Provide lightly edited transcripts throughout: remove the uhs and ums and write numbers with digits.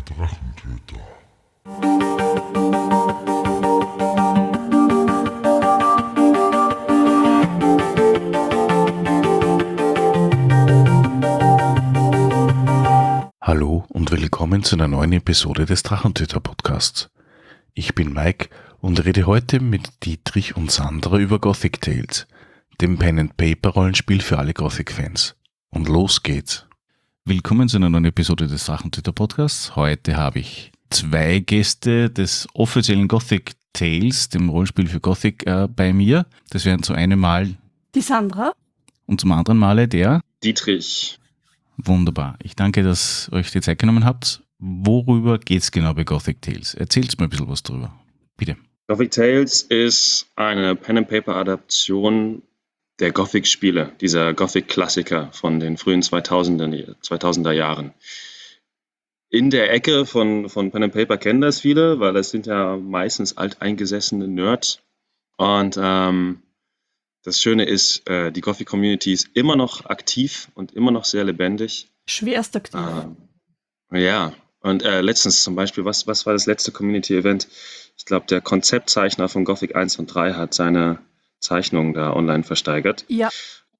Drachentöter. Hallo und willkommen zu einer neuen Episode des Drachentöter-Podcasts. Ich bin Mike und rede heute mit Dietrich und Sandra über Gothic Tales, dem Pen-and-Paper-Rollenspiel für alle Gothic-Fans. Und los geht's! Willkommen zu einer neuen Episode des Drachentöter-Podcasts. Heute habe ich zwei Gäste des offiziellen Gothic Tales, dem Rollenspiel für Gothic, bei mir. Das wären zu einem Mal die Sandra und zum anderen Male der Dietrich. Wunderbar. Ich danke, dass ihr euch die Zeit genommen habt. Worüber geht's genau bei Gothic Tales? Erzählt mir ein bisschen was drüber. Bitte. Gothic Tales ist eine Pen-and-Paper-Adaption der Gothic-Spiele, dieser Gothic-Klassiker von den frühen 2000er Jahren. In der Ecke von Pen-and-Paper kennen das viele, weil das sind ja meistens alteingesessene Nerds. Und das Schöne ist, die Gothic-Community ist immer noch aktiv und immer noch sehr lebendig. Schwerst aktiv. Ja, und letztens zum Beispiel, was war das letzte Community-Event? Ich glaube, der Konzeptzeichner von Gothic 1 und 3 hat seine Zeichnungen da online versteigert. Ja.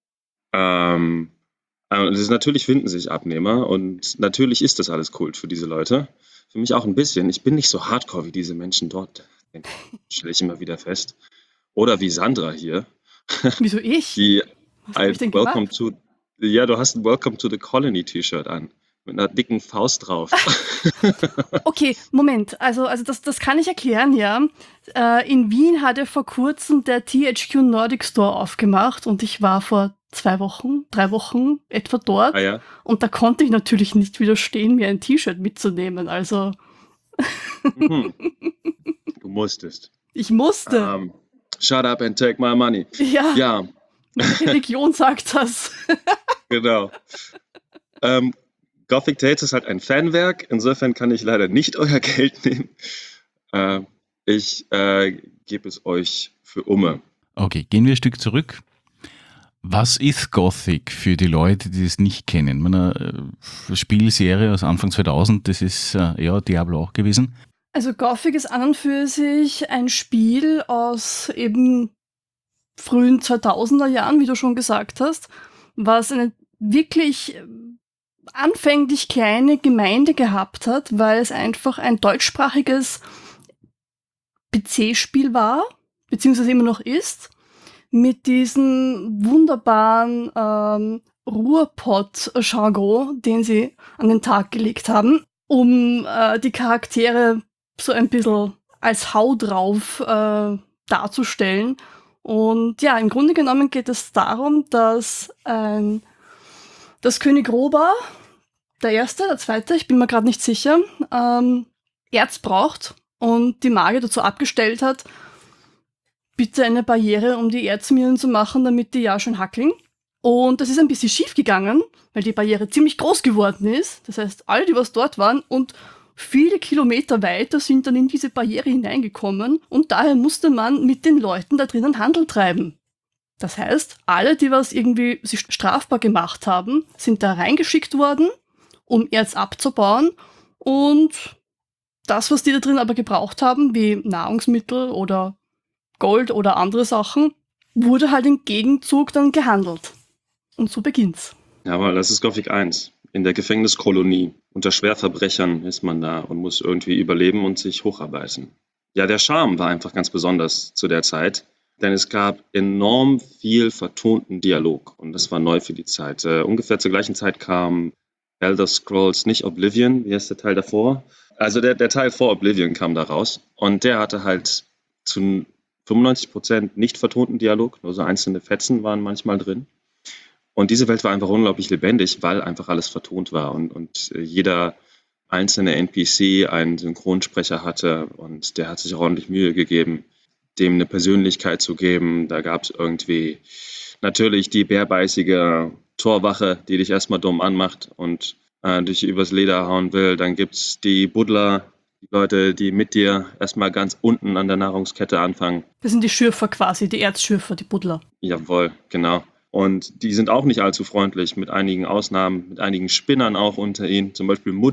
Natürlich finden sich Abnehmer und natürlich ist das alles Kult für diese Leute. Für mich auch ein bisschen. Ich bin nicht so hardcore wie diese Menschen dort, stelle ich immer wieder fest. Oder wie Sandra hier. Wieso ich? Die Was hab ich denn gemacht? du hast ein Welcome to the Colony T-Shirt an. Mit einer dicken Faust drauf. Okay, Moment. Also das kann ich erklären, ja. In Wien hat ja vor kurzem der THQ Nordic Store aufgemacht und ich war vor 3 Wochen etwa dort. Ah, ja? Und da konnte ich natürlich nicht widerstehen, mir ein T-Shirt mitzunehmen. Also Du musstest. ich musste. Shut up and take my money. Ja. Meine Religion sagt das. Genau. Gothic Tales ist halt ein Fanwerk. Insofern kann ich leider nicht euer Geld nehmen. Ich gebe es euch für Umme. Okay, gehen wir ein Stück zurück. Was ist Gothic für die Leute, die es nicht kennen? Meine Spielserie aus Anfang 2000, das ist Diablo auch gewesen. Also Gothic ist an und für sich ein Spiel aus eben frühen 2000er Jahren, wie du schon gesagt hast, was eine wirklich anfänglich kleine Gemeinde gehabt hat, weil es einfach ein deutschsprachiges PC-Spiel war, beziehungsweise immer noch ist, mit diesem wunderbaren Ruhrpott-Jargon, den sie an den Tag gelegt haben, um die Charaktere so ein bisschen als Hau drauf darzustellen. Und ja, im Grunde genommen geht es darum, dass das König Roba, der Erste, der Zweite, ich bin mir gerade nicht sicher, Erz braucht und die Magier dazu abgestellt hat, bitte eine Barriere, um die Erzminen zu machen, damit die ja schön hackeln. Und das ist ein bisschen schief gegangen, weil die Barriere ziemlich groß geworden ist. Das heißt, alle, die was dort waren und viele Kilometer weiter sind dann in diese Barriere hineingekommen und daher musste man mit den Leuten da drinnen Handel treiben. Das heißt, alle, die was irgendwie sich strafbar gemacht haben, sind da reingeschickt worden, um Erz abzubauen und das, was die da drin aber gebraucht haben, wie Nahrungsmittel oder Gold oder andere Sachen, wurde halt im Gegenzug dann gehandelt. Und so beginnt's. Jawohl, das ist Gothic 1. In der Gefängniskolonie. Unter Schwerverbrechern ist man da und muss irgendwie überleben und sich hocharbeiten. Ja, der Charme war einfach ganz besonders zu der Zeit, denn es gab enorm viel vertonten Dialog und das war neu für die Zeit. Ungefähr zur gleichen Zeit kam Elder Scrolls, nicht Oblivion, wie heißt der Teil davor? Also der Teil vor Oblivion kam da raus und der hatte halt zu 95% nicht vertonten Dialog, nur so einzelne Fetzen waren manchmal drin. Und diese Welt war einfach unglaublich lebendig, weil einfach alles vertont war und jeder einzelne NPC einen Synchronsprecher hatte und der hat sich auch ordentlich Mühe gegeben, dem eine Persönlichkeit zu geben. Da gab es irgendwie natürlich die bärbeißige Torwache, die dich erstmal dumm anmacht und dich übers Leder hauen will. Dann gibt es die Buddler, die Leute, die mit dir erstmal ganz unten an der Nahrungskette anfangen. Das sind die Schürfer quasi, die Erzschürfer, die Buddler. Jawohl, genau. Und die sind auch nicht allzu freundlich, mit einigen Ausnahmen, mit einigen Spinnern auch unter ihnen. Zum Beispiel Mut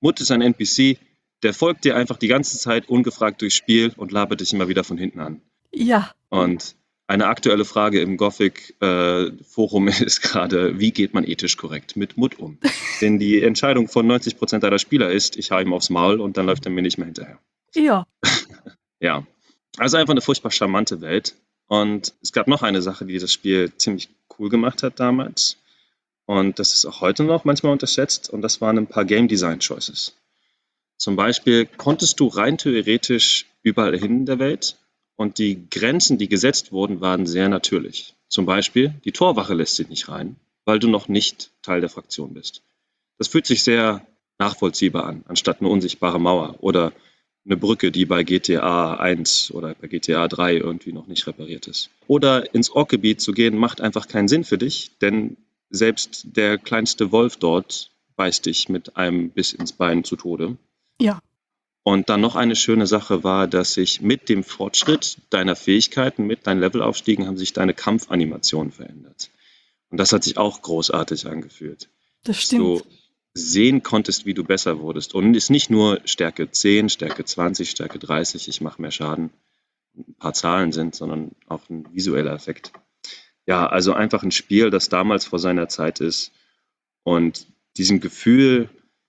Mutt ist ein NPC, der folgt dir einfach die ganze Zeit ungefragt durchs Spiel und labert dich immer wieder von hinten an. Ja. Und eine aktuelle Frage im Gothic-Forum ist gerade, wie geht man ethisch korrekt mit Mutt um? Denn die Entscheidung von 90% aller Spieler ist, ich hau ihm aufs Maul und dann läuft er mir nicht mehr hinterher. Ja. Ja, also einfach eine furchtbar charmante Welt. Und es gab noch eine Sache, die das Spiel ziemlich cool gemacht hat damals. Und das ist auch heute noch manchmal unterschätzt. Und das waren ein paar Game Design Choices. Zum Beispiel konntest du rein theoretisch überall hin in der Welt. Und die Grenzen, die gesetzt wurden, waren sehr natürlich. Zum Beispiel, die Torwache lässt sich nicht rein, weil du noch nicht Teil der Fraktion bist. Das fühlt sich sehr nachvollziehbar an, anstatt eine unsichtbare Mauer oder eine Brücke, die bei GTA 1 oder bei GTA 3 irgendwie noch nicht repariert ist. Oder ins Orkgebiet zu gehen, macht einfach keinen Sinn für dich, denn selbst der kleinste Wolf dort beißt dich mit einem Biss ins Bein zu Tode. Ja. Und dann noch eine schöne Sache war, dass sich mit dem Fortschritt deiner Fähigkeiten, mit deinen Levelaufstiegen, haben sich deine Kampfanimationen verändert. Und das hat sich auch großartig angefühlt. Das Dass stimmt. du sehen konntest, wie du besser wurdest. Und es ist nicht nur Stärke 10, Stärke 20, Stärke 30, ich mache mehr Schaden, ein paar Zahlen sind, sondern auch ein visueller Effekt. Ja, also einfach ein Spiel, das damals vor seiner Zeit ist und diesem Gefühl,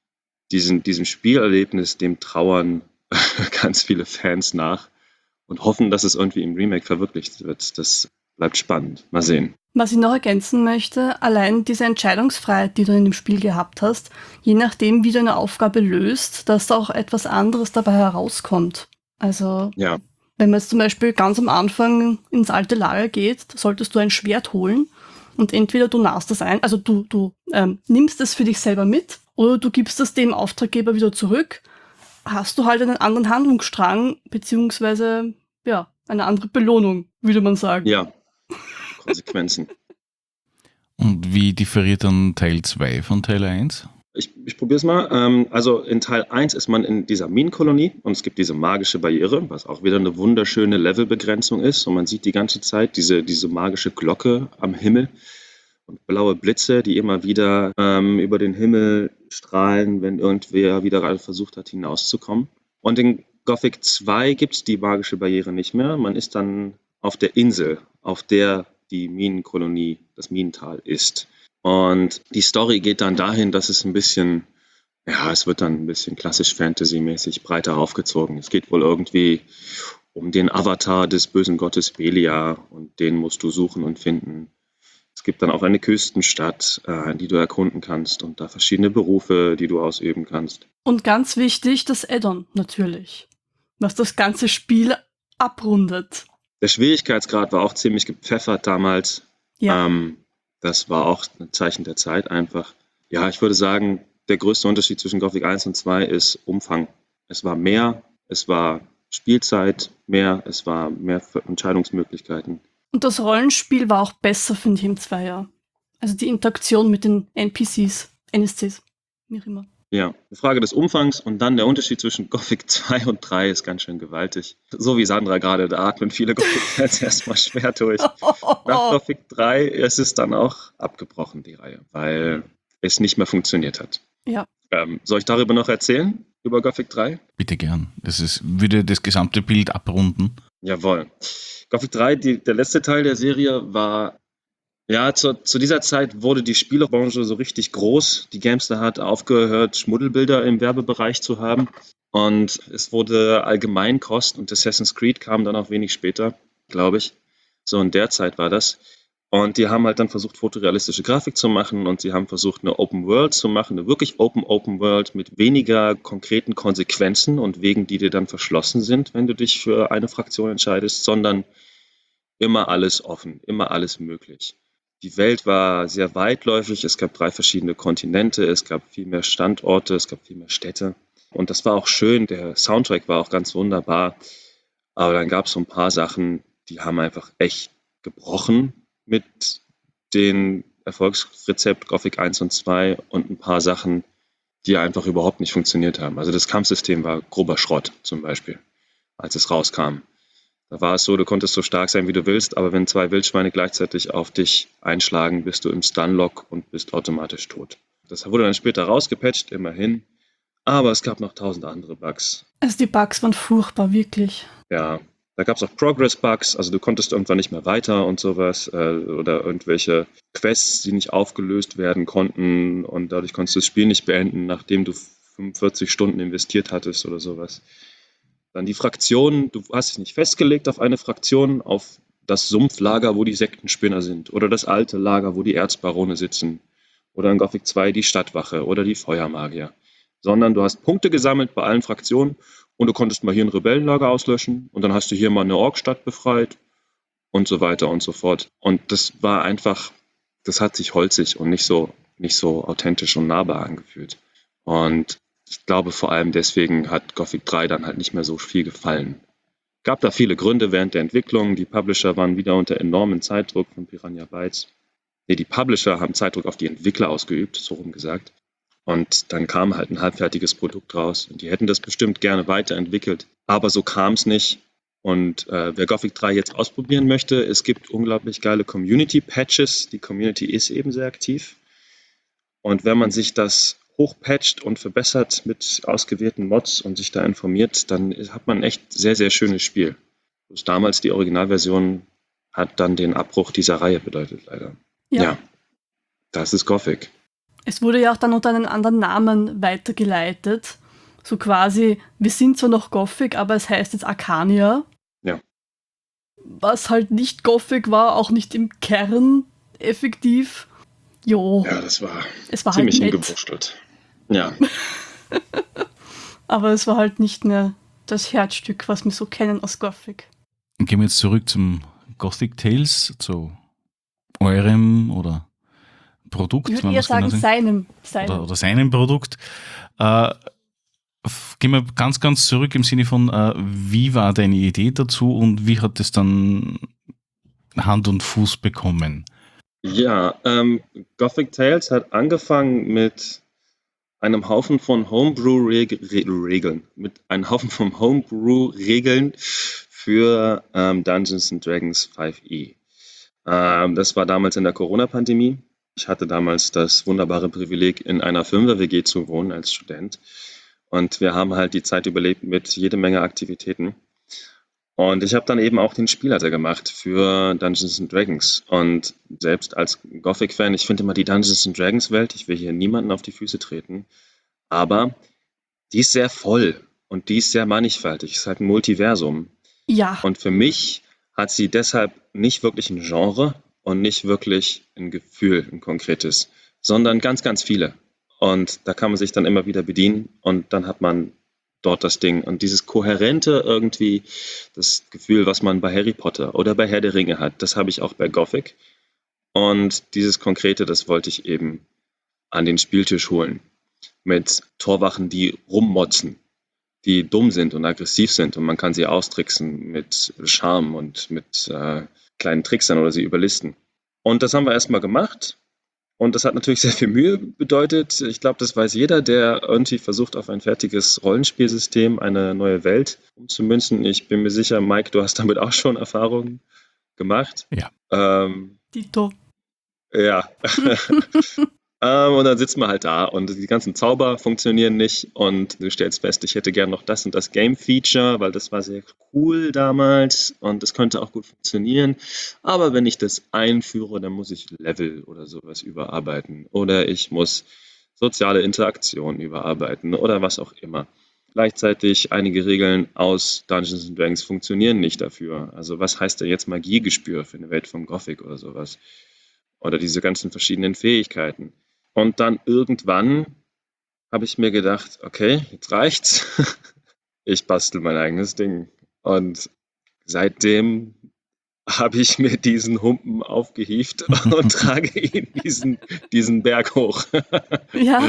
diesem Spielerlebnis, dem trauern ganz viele Fans nach und hoffen, dass es irgendwie im Remake verwirklicht wird. Das bleibt spannend. Mal sehen. Was ich noch ergänzen möchte, allein diese Entscheidungsfreiheit, die du in dem Spiel gehabt hast, je nachdem, wie du eine Aufgabe löst, dass da auch etwas anderes dabei herauskommt. Also, Ja, wenn man jetzt zum Beispiel ganz am Anfang ins alte Lager geht, solltest du ein Schwert holen und entweder du nahst das ein, also du nimmst es für dich selber mit oder du gibst es dem Auftraggeber wieder zurück, hast du halt einen anderen Handlungsstrang, beziehungsweise, ja, eine andere Belohnung, würde man sagen. ja, Konsequenzen. Und wie differiert dann Teil 2 von Teil 1? Ich probiere es mal. Also in Teil 1 ist man in dieser Minenkolonie und es gibt diese magische Barriere, was auch wieder eine wunderschöne Levelbegrenzung ist. Und man sieht die ganze Zeit diese magische Glocke am Himmel und blaue Blitze, die immer wieder über den Himmel strahlen, wenn irgendwer wieder gerade versucht hat, hinauszukommen. Und in Gothic 2 gibt es die magische Barriere nicht mehr. Man ist dann auf der Insel, auf der die Minenkolonie, das Minental ist. Und die Story geht dann dahin, dass es ein bisschen, ja, es wird dann ein bisschen klassisch Fantasy-mäßig breiter aufgezogen. Es geht wohl irgendwie um den Avatar des bösen Gottes Belia und den musst du suchen und finden. Es gibt dann auch eine Küstenstadt, die du erkunden kannst und da verschiedene Berufe, die du ausüben kannst. Und ganz wichtig, das Add-on natürlich, was das ganze Spiel abrundet. Der Schwierigkeitsgrad war auch ziemlich gepfeffert damals. Ja. Das war auch ein Zeichen der Zeit einfach. Ja, ich würde sagen, der größte Unterschied zwischen Gothic 1 und 2 ist Umfang. Es war mehr, es war Spielzeit mehr, es war mehr Entscheidungsmöglichkeiten. Und das Rollenspiel war auch besser, finde ich, im Zweier. Also die Interaktion mit den NPCs, NSCs, wie auch immer. Ja, eine Frage des Umfangs und dann der Unterschied zwischen Gothic 2 und 3 ist ganz schön gewaltig. So wie Sandra gerade, da atmen viele Gothic-Fans erstmal schwer durch. Nach Gothic 3 ist es dann auch abgebrochen, die Reihe, weil es nicht mehr funktioniert hat. Ja. Soll ich darüber noch erzählen, über Gothic 3? Bitte gern. Würde das gesamte Bild abrunden. Jawohl. Gothic 3, der letzte Teil der Serie war, ja, zu dieser Zeit wurde die Spielebranche so richtig groß. Die Gamestar hat aufgehört, Schmuddelbilder im Werbebereich zu haben. Und es wurde Allgemeinkost und Assassin's Creed kam dann auch wenig später, glaube ich. So in der Zeit war das. Und die haben halt dann versucht, fotorealistische Grafik zu machen und sie haben versucht, eine Open World zu machen, eine wirklich Open World mit weniger konkreten Konsequenzen und Wegen, die dir dann verschlossen sind, wenn du dich für eine Fraktion entscheidest, sondern immer alles offen, immer alles möglich. Die Welt war sehr weitläufig, es gab 3 verschiedene Kontinente, es gab viel mehr Standorte, es gab viel mehr Städte. Und das war auch schön, der Soundtrack war auch ganz wunderbar. Aber dann gab es so ein paar Sachen, die haben einfach echt gebrochen mit dem Erfolgsrezept Gothic 1 und 2 und ein paar Sachen, die einfach überhaupt nicht funktioniert haben. Also das Kampfsystem war grober Schrott zum Beispiel, als es rauskam. Da war es so, du konntest so stark sein, wie du willst, aber wenn 2 Wildschweine gleichzeitig auf dich einschlagen, bist du im Stunlock und bist automatisch tot. Das wurde dann später rausgepatcht, immerhin. Aber es gab noch 1000 andere Bugs. Also die Bugs waren furchtbar, wirklich. Ja, da gab es auch Progress-Bugs, also du konntest irgendwann nicht mehr weiter und sowas, oder irgendwelche Quests, die nicht aufgelöst werden konnten und dadurch konntest du das Spiel nicht beenden, nachdem du 45 Stunden investiert hattest oder sowas. Dann die Fraktionen, du hast dich nicht festgelegt auf eine Fraktion, auf das Sumpflager, wo die Sektenspinner sind, oder das alte Lager, wo die Erzbarone sitzen, oder in Gothic 2 die Stadtwache oder die Feuermagier, sondern du hast Punkte gesammelt bei allen Fraktionen und du konntest mal hier ein Rebellenlager auslöschen und dann hast du hier mal eine Orkstadt befreit und so weiter und so fort. Und das war einfach, das hat sich holzig und nicht so authentisch und nahbar angefühlt. Und ich glaube, vor allem deswegen hat Gothic 3 dann halt nicht mehr so viel gefallen. Gab da viele Gründe während der Entwicklung. Die Publisher waren wieder unter enormen Zeitdruck von Piranha Bytes. Nee, die Publisher haben Zeitdruck auf die Entwickler ausgeübt, so rum gesagt. Und dann kam halt ein halbfertiges Produkt raus. Und die hätten das bestimmt gerne weiterentwickelt. Aber so kam es nicht. Und wer Gothic 3 jetzt ausprobieren möchte, es gibt unglaublich geile Community-Patches. Die Community ist eben sehr aktiv. Und wenn man sich das hochpatcht und verbessert mit ausgewählten Mods und sich da informiert, dann hat man ein echt sehr, sehr schönes Spiel. Bloß damals die Originalversion hat dann den Abbruch dieser Reihe bedeutet, leider. Ja, das ist Gothic. Es wurde ja auch dann unter einem anderen Namen weitergeleitet. So quasi, wir sind zwar noch Gothic, aber es heißt jetzt Arcania. Ja. Was halt nicht Gothic war, auch nicht im Kern effektiv. Jo. Ja, das war Es war ziemlich halt nett, hingewurschtelt. Ja. aber es war halt nicht mehr das Herzstück, was wir so kennen aus Gothic. Gehen wir jetzt zurück zum Gothic Tales, zu eurem oder Produkt. Ich würde wenn eher man's genau sagen, sagen. seinem. Oder seinem Produkt. Gehen wir ganz zurück im Sinne von, wie war deine Idee dazu und wie hat es dann Hand und Fuß bekommen? Ja, Gothic Tales hat angefangen mit einem Haufen von Homebrew-Regeln, für Dungeons and Dragons 5e. Das war damals in der Corona-Pandemie. Ich hatte damals das wunderbare Privileg, in einer Fünfer-WG zu wohnen als Student. Und wir haben halt die Zeit überlebt mit jede Menge Aktivitäten. Und ich habe dann eben auch den Spielleiter gemacht für Dungeons and Dragons. Und selbst als Gothic-Fan, ich finde immer die Dungeons and Dragons-Welt, ich will hier niemanden auf die Füße treten, aber die ist sehr voll und die ist sehr mannigfaltig. Es ist halt ein Multiversum. Ja. Und für mich hat sie deshalb nicht wirklich ein Genre und nicht wirklich ein Gefühl, ein konkretes, sondern ganz, ganz viele. Und da kann man sich dann immer wieder bedienen und dann hat man dort das Ding. Und dieses Kohärente irgendwie, das Gefühl, was man bei Harry Potter oder bei Herr der Ringe hat, das habe ich auch bei Gothic. Und dieses Konkrete, das wollte ich eben an den Spieltisch holen. Mit Torwachen, die rummotzen, die dumm sind und aggressiv sind und man kann sie austricksen mit Charme und mit kleinen Tricksern oder sie überlisten. Und das haben wir erstmal gemacht. Und das hat natürlich sehr viel Mühe bedeutet. Ich glaube, das weiß jeder, der irgendwie versucht, auf ein fertiges Rollenspielsystem eine neue Welt umzumünzen. Ich bin mir sicher, Mike, du hast damit auch schon Erfahrungen gemacht. Ja. Dito. Ja. Und dann sitzt man halt da und die ganzen Zauber funktionieren nicht und du stellst fest, ich hätte gern noch das und das Game-Feature, weil das war sehr cool damals und das könnte auch gut funktionieren. Aber wenn ich das einführe, dann muss ich Level oder sowas überarbeiten oder ich muss soziale Interaktion überarbeiten oder was auch immer. Gleichzeitig einige Regeln aus Dungeons and Dragons funktionieren nicht dafür. Also was heißt denn jetzt Magiegespür für eine Welt von Gothic oder sowas? Oder diese ganzen verschiedenen Fähigkeiten. Und dann irgendwann habe ich mir gedacht, okay, jetzt reicht's. Ich bastel mein eigenes Ding. Und seitdem habe ich mir diesen Humpen aufgehievt und trage ihn diesen Berg hoch. Ja.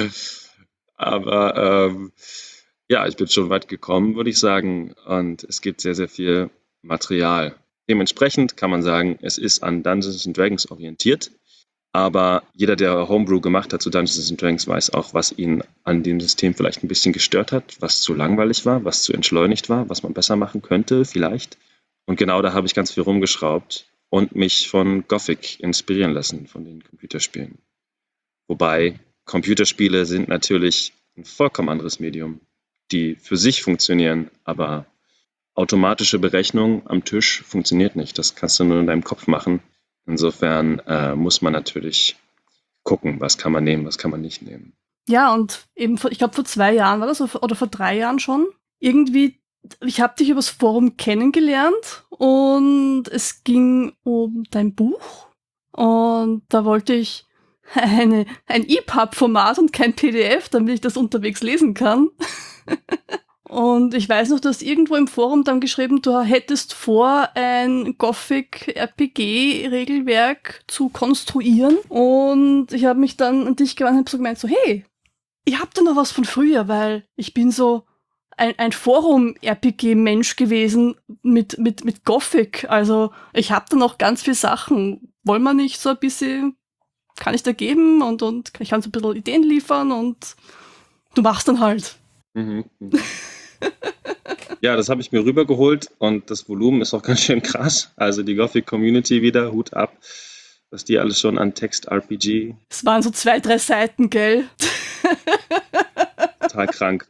Aber ja, ich bin schon weit gekommen, würde ich sagen. Und es gibt sehr, sehr viel Material. Dementsprechend kann man sagen, es ist an Dungeons and Dragons orientiert. Aber jeder, der Homebrew gemacht hat zu Dungeons and Dragons, weiß auch, was ihn an dem System vielleicht ein bisschen gestört hat, was zu langweilig war, was zu entschleunigt war, was man besser machen könnte vielleicht. Und genau da habe ich ganz viel rumgeschraubt und mich von Gothic inspirieren lassen, von den Computerspielen. Wobei Computerspiele sind natürlich ein vollkommen anderes Medium, die für sich funktionieren, aber automatische Berechnung am Tisch funktioniert nicht. Das kannst du nur in deinem Kopf machen. Insofern muss man natürlich gucken, was kann man nehmen, was kann man nicht nehmen. Ja, und eben, ich glaube, vor 2 Jahren war das, oder vor 3 Jahren schon. Irgendwie, ich habe dich übers Forum kennengelernt und es ging um dein Buch. Und da wollte ich ein EPUB-Format und kein PDF, damit ich das unterwegs lesen kann. Und ich weiß noch, du hast irgendwo im Forum dann geschrieben, du hättest vor, ein Gothic-RPG-Regelwerk zu konstruieren. Und ich habe mich dann an dich gewandt und habe so gemeint, so, hey, ich hab da noch was von früher, weil ich bin so ein Forum-RPG-Mensch gewesen mit Gothic. Also ich hab da noch ganz viele Sachen. Wollen wir nicht so ein bisschen, kann ich da geben und ich kann so ein bisschen Ideen liefern und du machst dann halt. Mhm. Ja, das habe ich mir rübergeholt und das Volumen ist auch ganz schön krass. Also die Gothic-Community wieder, Hut ab, was die alles schon an Text-RPG. Es waren so 2, 3 Seiten, gell? Total krank.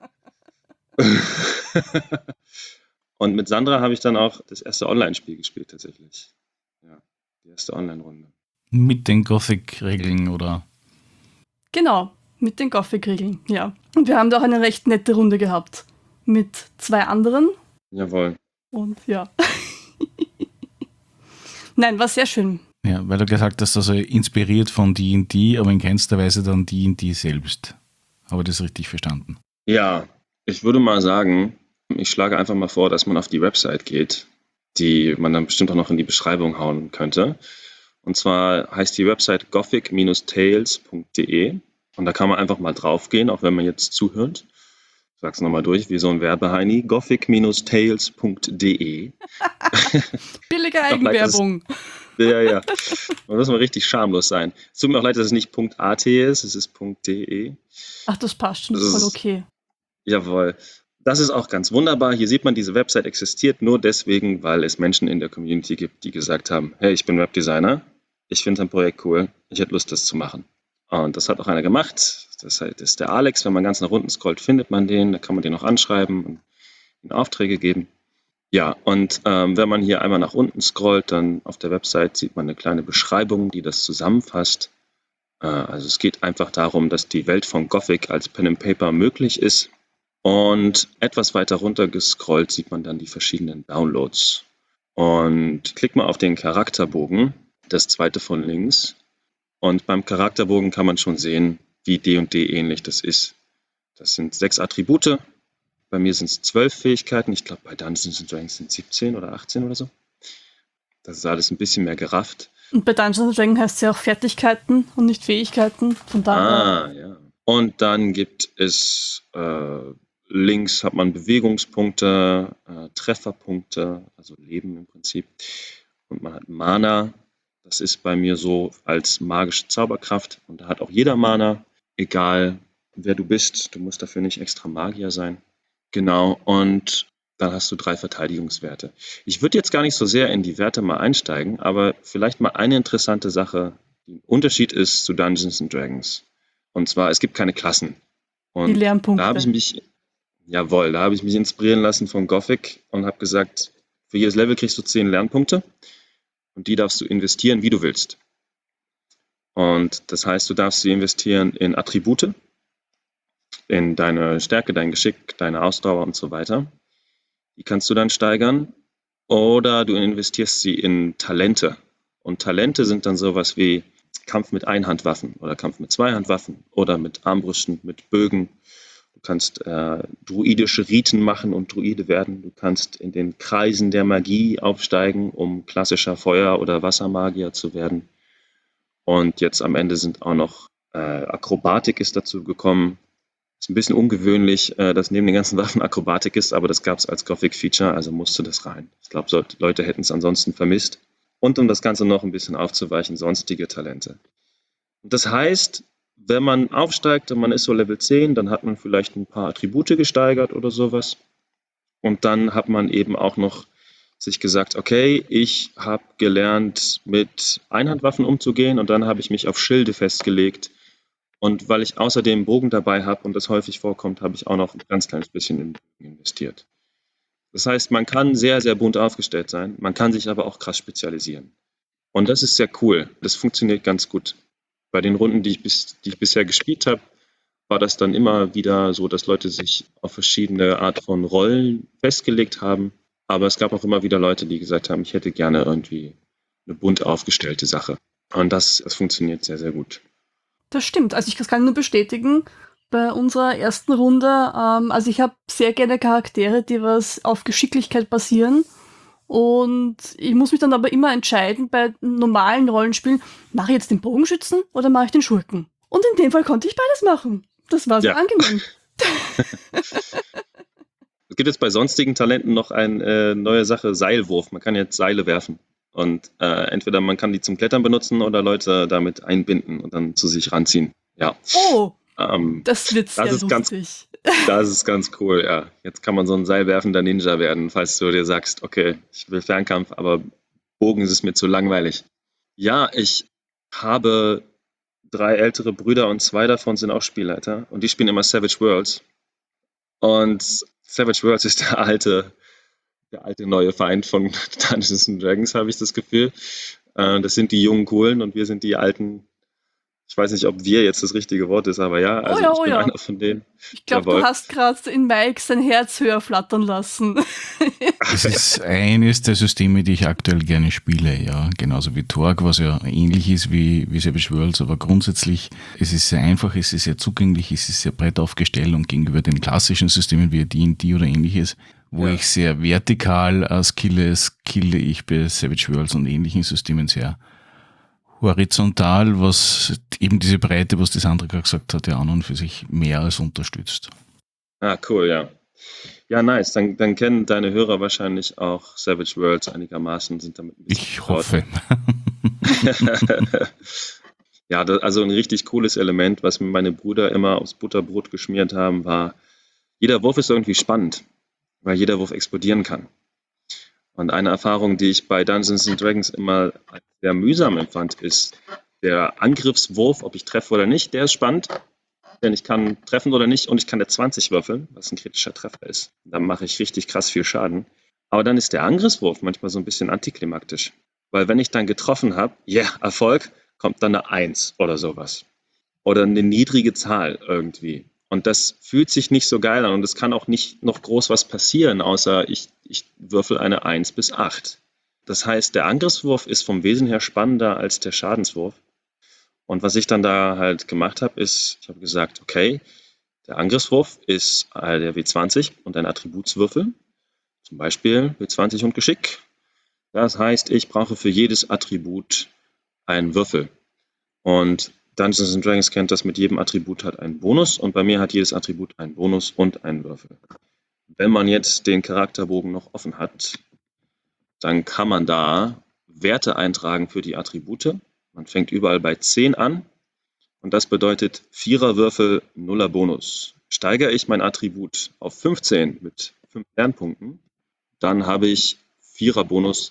Und mit Sandra habe ich dann auch das erste Online-Spiel gespielt tatsächlich. Ja, die erste Online-Runde. Mit den Gothic-Regeln, oder? Genau, mit den Gothic-Regeln, ja. Und wir haben da auch eine recht nette Runde gehabt. Mit 2 anderen. Jawohl. Und ja. Nein, war sehr schön. Ja, weil du gesagt hast, also inspiriert von D&D, aber in keinster Weise dann D&D selbst. Habe ich das richtig verstanden? Ja, ich würde mal sagen, ich schlage einfach mal vor, dass man auf die Website geht, die man dann bestimmt auch noch in die Beschreibung hauen könnte. Und zwar heißt die Website gothic-tales.de und da kann man einfach mal draufgehen, auch wenn man jetzt zuhört. Ich sag's nochmal durch, wie so ein Werbeheini. gothic-tales.de. Billige Eigenwerbung. Ja. Da muss man richtig schamlos sein. Es tut mir auch leid, dass es nicht .at ist, es ist .de. Ach, das passt schon, das ist voll okay. Jawohl. Das ist auch ganz wunderbar. Hier sieht man, diese Website existiert nur deswegen, weil es Menschen in der Community gibt, die gesagt haben, hey, ich bin Webdesigner, ich finde dein Projekt cool, ich hätte Lust, das zu machen. Und das hat auch einer gemacht. Das ist der Alex. Wenn man ganz nach unten scrollt, findet man den. Da kann man den auch anschreiben und ihm Aufträge geben. Ja, und wenn man hier einmal nach unten scrollt, dann auf der Website sieht man eine kleine Beschreibung, die das zusammenfasst. Also es geht einfach darum, dass die Welt von Gothic als Pen and Paper möglich ist. Und etwas weiter runter gescrollt sieht man dann die verschiedenen Downloads. Und klick mal auf den Charakterbogen, das zweite von links. Und beim Charakterbogen kann man schon sehen, wie D&D ähnlich das ist. Das sind 6 Attribute. Bei mir sind es 12 Fähigkeiten. Ich glaube, bei Dungeons & Dragons sind es 17 oder 18 oder so. Das ist alles ein bisschen mehr gerafft. Und bei Dungeons & Dragons heißt es ja auch Fertigkeiten und nicht Fähigkeiten. Von daher. Ja. Und dann gibt es links hat man Bewegungspunkte, Trefferpunkte, also Leben im Prinzip. Und man hat Mana. Das ist bei mir so als magische Zauberkraft. Und da hat auch jeder Mana, egal wer du bist. Du musst dafür nicht extra Magier sein. Genau. Und dann hast du 3 Verteidigungswerte. Ich würde jetzt gar nicht so sehr in die Werte mal einsteigen, aber vielleicht mal eine interessante Sache, die ein Unterschied ist zu Dungeons & Dragons. Und zwar, es gibt keine Klassen. Und die Lernpunkte. Da habe ich mich inspirieren lassen von Gothic und habe gesagt, für jedes Level kriegst du 10 Lernpunkte und die darfst du investieren, wie du willst. Und das heißt, du darfst sie investieren in Attribute, in deine Stärke, dein Geschick, deine Ausdauer und so weiter. Die kannst du dann steigern. Oder du investierst sie in Talente. Und Talente sind dann sowas wie Kampf mit Einhandwaffen oder Kampf mit Zweihandwaffen oder mit Armbrüsten, mit Bögen. Du kannst druidische Riten machen und Druide werden. Du kannst in den Kreisen der Magie aufsteigen, um klassischer Feuer- oder Wassermagier zu werden. Und jetzt am Ende sind auch noch Akrobatik ist dazu gekommen. Ist ein bisschen ungewöhnlich, dass neben den ganzen Waffen Akrobatik ist, aber das gab es als Gothic-Feature, also musste das rein. Ich glaube, Leute hätten es ansonsten vermisst. Und um das Ganze noch ein bisschen aufzuweichen, sonstige Talente. Und das heißt, wenn man aufsteigt und man ist so Level 10, dann hat man vielleicht ein paar Attribute gesteigert oder sowas. Und dann hat man eben auch noch sich gesagt, okay, ich habe gelernt, mit Einhandwaffen umzugehen und dann habe ich mich auf Schilde festgelegt Und weil ich außerdem Bogen dabei habe und das häufig vorkommt, habe ich auch noch ein ganz kleines bisschen in Bogen investiert. Das heißt, man kann sehr, sehr bunt aufgestellt sein, man kann sich aber auch krass spezialisieren. Und das ist sehr cool. Das funktioniert ganz gut. Bei den Runden, die ich bisher gespielt habe, war das dann immer wieder so, dass Leute sich auf verschiedene Art von Rollen festgelegt haben. Aber es gab auch immer wieder Leute, die gesagt haben, ich hätte gerne irgendwie eine bunt aufgestellte Sache. Und das funktioniert sehr, sehr gut. Das stimmt. Also das kann ich nur bestätigen. Bei unserer ersten Runde, also ich habe sehr gerne Charaktere, die was auf Geschicklichkeit basieren. Und ich muss mich dann aber immer entscheiden, bei normalen Rollenspielen, mache ich jetzt den Bogenschützen oder mache ich den Schurken? Und in dem Fall konnte ich beides machen. Das war sehr angenehm. Es gibt jetzt bei sonstigen Talenten noch eine neue Sache, Seilwurf. Man kann jetzt Seile werfen. Und entweder man kann die zum Klettern benutzen oder Leute damit einbinden und dann zu sich ranziehen. Ja. Oh, das wird sehr lustig. Das ist ganz cool, ja. Jetzt kann man so ein seilwerfender Ninja werden, falls du dir sagst, okay, ich will Fernkampf, aber Bogen ist es mir zu langweilig. Ja, ich habe 3 ältere Brüder und 2 davon sind auch Spielleiter und die spielen immer Savage Worlds. Und Savage Worlds ist der alte neue Feind von Dungeons & Dragons, habe ich das Gefühl. Das sind die jungen Coolen und wir sind die alten. Ich weiß nicht, ob wir jetzt das richtige Wort ist, aber ja, also ich bin einer von denen. Ich glaube, du hast gerade in Mike sein Herz höher flattern lassen. Das ist eines der Systeme, die ich aktuell gerne spiele, ja. Genauso wie Torg, was ja ähnlich ist wie Savage Worlds, aber grundsätzlich es ist sehr einfach, es ist sehr zugänglich, es ist sehr breit aufgestellt und gegenüber den klassischen Systemen wie D&D oder ähnliches, wo ich sehr vertikal skille ich bei Savage Worlds und ähnlichen Systemen sehr horizontal, was eben diese Breite, was das andere gerade gesagt hat, ja an und für sich mehr als unterstützt. Ah, cool, ja. Ja, nice. Dann kennen deine Hörer wahrscheinlich auch Savage Worlds einigermaßen, sind damit ein bisschen Ich hoffe. Ja, also ein richtig cooles Element, was mir meine Brüder immer aufs Butterbrot geschmiert haben, war, jeder Wurf ist irgendwie spannend, weil jeder Wurf explodieren kann. Und eine Erfahrung, die ich bei Dungeons & Dragons immer sehr mühsam empfand, ist der Angriffswurf, ob ich treffe oder nicht, der ist spannend, denn ich kann treffen oder nicht und ich kann der 20 würfeln, was ein kritischer Treffer ist. Dann mache ich richtig krass viel Schaden. Aber dann ist der Angriffswurf manchmal so ein bisschen antiklimaktisch, weil wenn ich dann getroffen habe, Erfolg, kommt dann eine 1 oder sowas. Oder eine niedrige Zahl irgendwie. Und das fühlt sich nicht so geil an und es kann auch nicht noch groß was passieren, außer ich würfel eine 1 bis 8. Das heißt, der Angriffswurf ist vom Wesen her spannender als der Schadenswurf. Und was ich dann da halt gemacht habe, ist, ich habe gesagt, okay, der Angriffswurf ist der W20 und ein Attributswürfel, zum Beispiel W20 und Geschick. Das heißt, ich brauche für jedes Attribut einen Würfel. Und Dungeons & Dragons kennt das, mit jedem Attribut hat einen Bonus und bei mir hat jedes Attribut einen Bonus und einen Würfel. Wenn man jetzt den Charakterbogen noch offen hat, dann kann man da Werte eintragen für die Attribute. Man fängt überall bei 10 an und das bedeutet 4er Würfel, 0er Bonus. Steigere ich mein Attribut auf 15 mit 5 Lernpunkten, dann habe ich 4er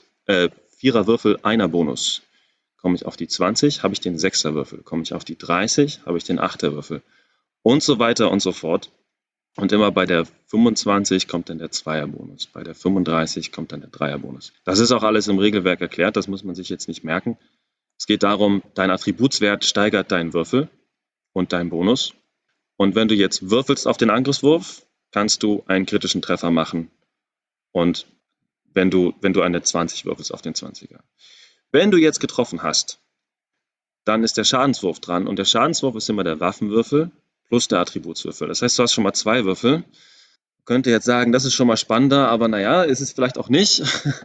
Würfel, 1er Bonus. Komme ich auf die 20, habe ich den 6er Würfel. Komme ich auf die 30, habe ich den 8er Würfel. Und so weiter und so fort. Und immer bei der 25 kommt dann der 2er Bonus. Bei der 35 kommt dann der 3er Bonus. Das ist auch alles im Regelwerk erklärt, das muss man sich jetzt nicht merken. Es geht darum, dein Attributswert steigert deinen Würfel und deinen Bonus. Und wenn du jetzt würfelst auf den Angriffswurf, kannst du einen kritischen Treffer machen. Und wenn du eine 20 würfelst auf den 20er. Wenn du jetzt getroffen hast, dann ist der Schadenswurf dran und der Schadenswurf ist immer der Waffenwürfel plus der Attributswürfel. Das heißt, du hast schon mal 2 Würfel. Man könnte jetzt sagen, das ist schon mal spannender, aber naja, ist es vielleicht auch nicht.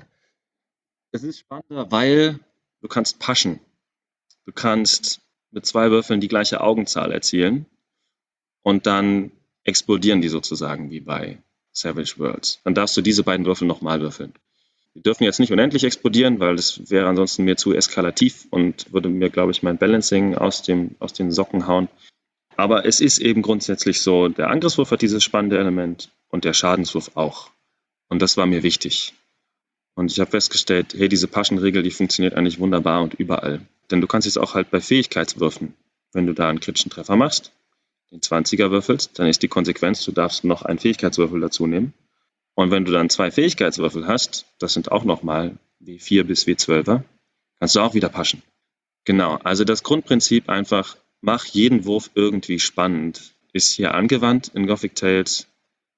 Es ist spannender, weil du kannst paschen. Du kannst mit 2 Würfeln die gleiche Augenzahl erzielen und dann explodieren die sozusagen wie bei Savage Worlds. Dann darfst du diese beiden Würfel nochmal würfeln. Die dürfen jetzt nicht unendlich explodieren, weil das wäre ansonsten mir zu eskalativ und würde mir, glaube ich, mein Balancing aus den Socken hauen. Aber es ist eben grundsätzlich so, der Angriffswurf hat dieses spannende Element und der Schadenswurf auch. Und das war mir wichtig. Und ich habe festgestellt, hey, diese Paschenregel, die funktioniert eigentlich wunderbar und überall. Denn du kannst es auch halt bei Fähigkeitswürfen Wenn du da einen kritischen Treffer machst, den 20er würfelst, dann ist die Konsequenz, du darfst noch einen Fähigkeitswürfel dazu nehmen. Und wenn du dann 2 Fähigkeitswürfel hast, das sind auch nochmal W4 bis W12er, kannst du auch wieder paschen. Genau, also das Grundprinzip einfach, mach jeden Wurf irgendwie spannend, ist hier angewandt in Gothic Tales.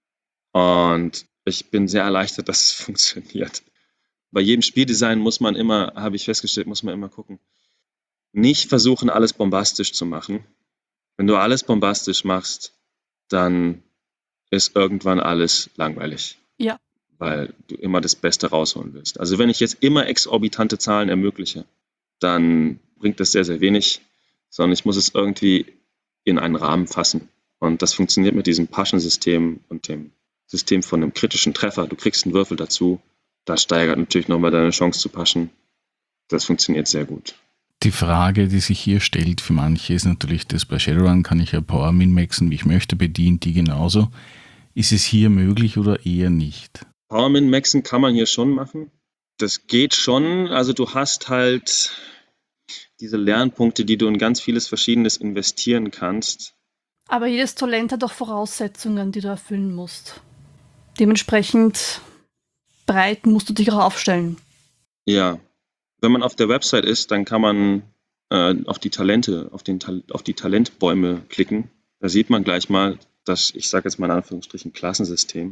Und ich bin sehr erleichtert, dass es funktioniert. Bei jedem Spieldesign muss man immer gucken, nicht versuchen, alles bombastisch zu machen. Wenn du alles bombastisch machst, dann ist irgendwann alles langweilig. Ja. Weil du immer das Beste rausholen willst. Also wenn ich jetzt immer exorbitante Zahlen ermögliche, dann bringt das sehr, sehr wenig, sondern ich muss es irgendwie in einen Rahmen fassen. Und das funktioniert mit diesem Paschen-System und dem System von einem kritischen Treffer. Du kriegst einen Würfel dazu, das steigert natürlich nochmal deine Chance zu paschen. Das funktioniert sehr gut. Die Frage, die sich hier stellt für manche, ist natürlich, dass bei Shadowrun kann ich ja Power Min-Maxen, wie ich möchte, bedient die genauso. Ist es hier möglich oder eher nicht? Power Min-Maxen kann man hier schon machen. Das geht schon. Also du hast halt diese Lernpunkte, die du in ganz vieles Verschiedenes investieren kannst. Aber jedes Talent hat auch Voraussetzungen, die du erfüllen musst. Dementsprechend breit musst du dich auch aufstellen. Ja, wenn man auf der Website ist, dann kann man auf die Talente, auf die Talentbäume klicken. Da sieht man gleich mal das, ich sage jetzt mal in Anführungsstrichen, Klassensystem.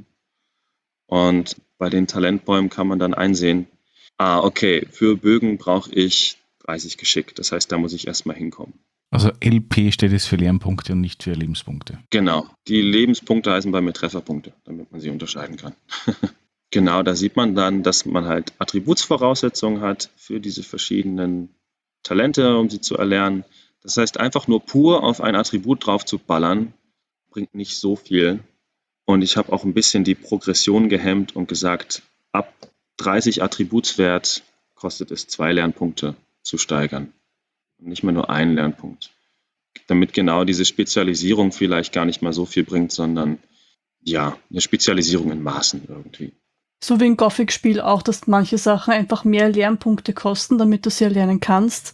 Und bei den Talentbäumen kann man dann einsehen, okay, für Bögen brauche ich 30 Geschick. Das heißt, da muss ich erstmal hinkommen. Also LP steht es für Lernpunkte und nicht für Lebenspunkte. Genau. Die Lebenspunkte heißen bei mir Trefferpunkte, damit man sie unterscheiden kann. Genau, da sieht man dann, dass man halt Attributsvoraussetzungen hat für diese verschiedenen Talente, um sie zu erlernen. Das heißt, einfach nur pur auf ein Attribut drauf zu ballern, bringt nicht so viel. Und ich habe auch ein bisschen die Progression gehemmt und gesagt, ab 30 Attributswert kostet es 2 Lernpunkte zu steigern. Und nicht mehr nur 1 Lernpunkt. Damit genau diese Spezialisierung vielleicht gar nicht mal so viel bringt, sondern ja, eine Spezialisierung in Maßen irgendwie. So wie ein Gothic-Spiel auch, dass manche Sachen einfach mehr Lernpunkte kosten, damit du sie erlernen kannst.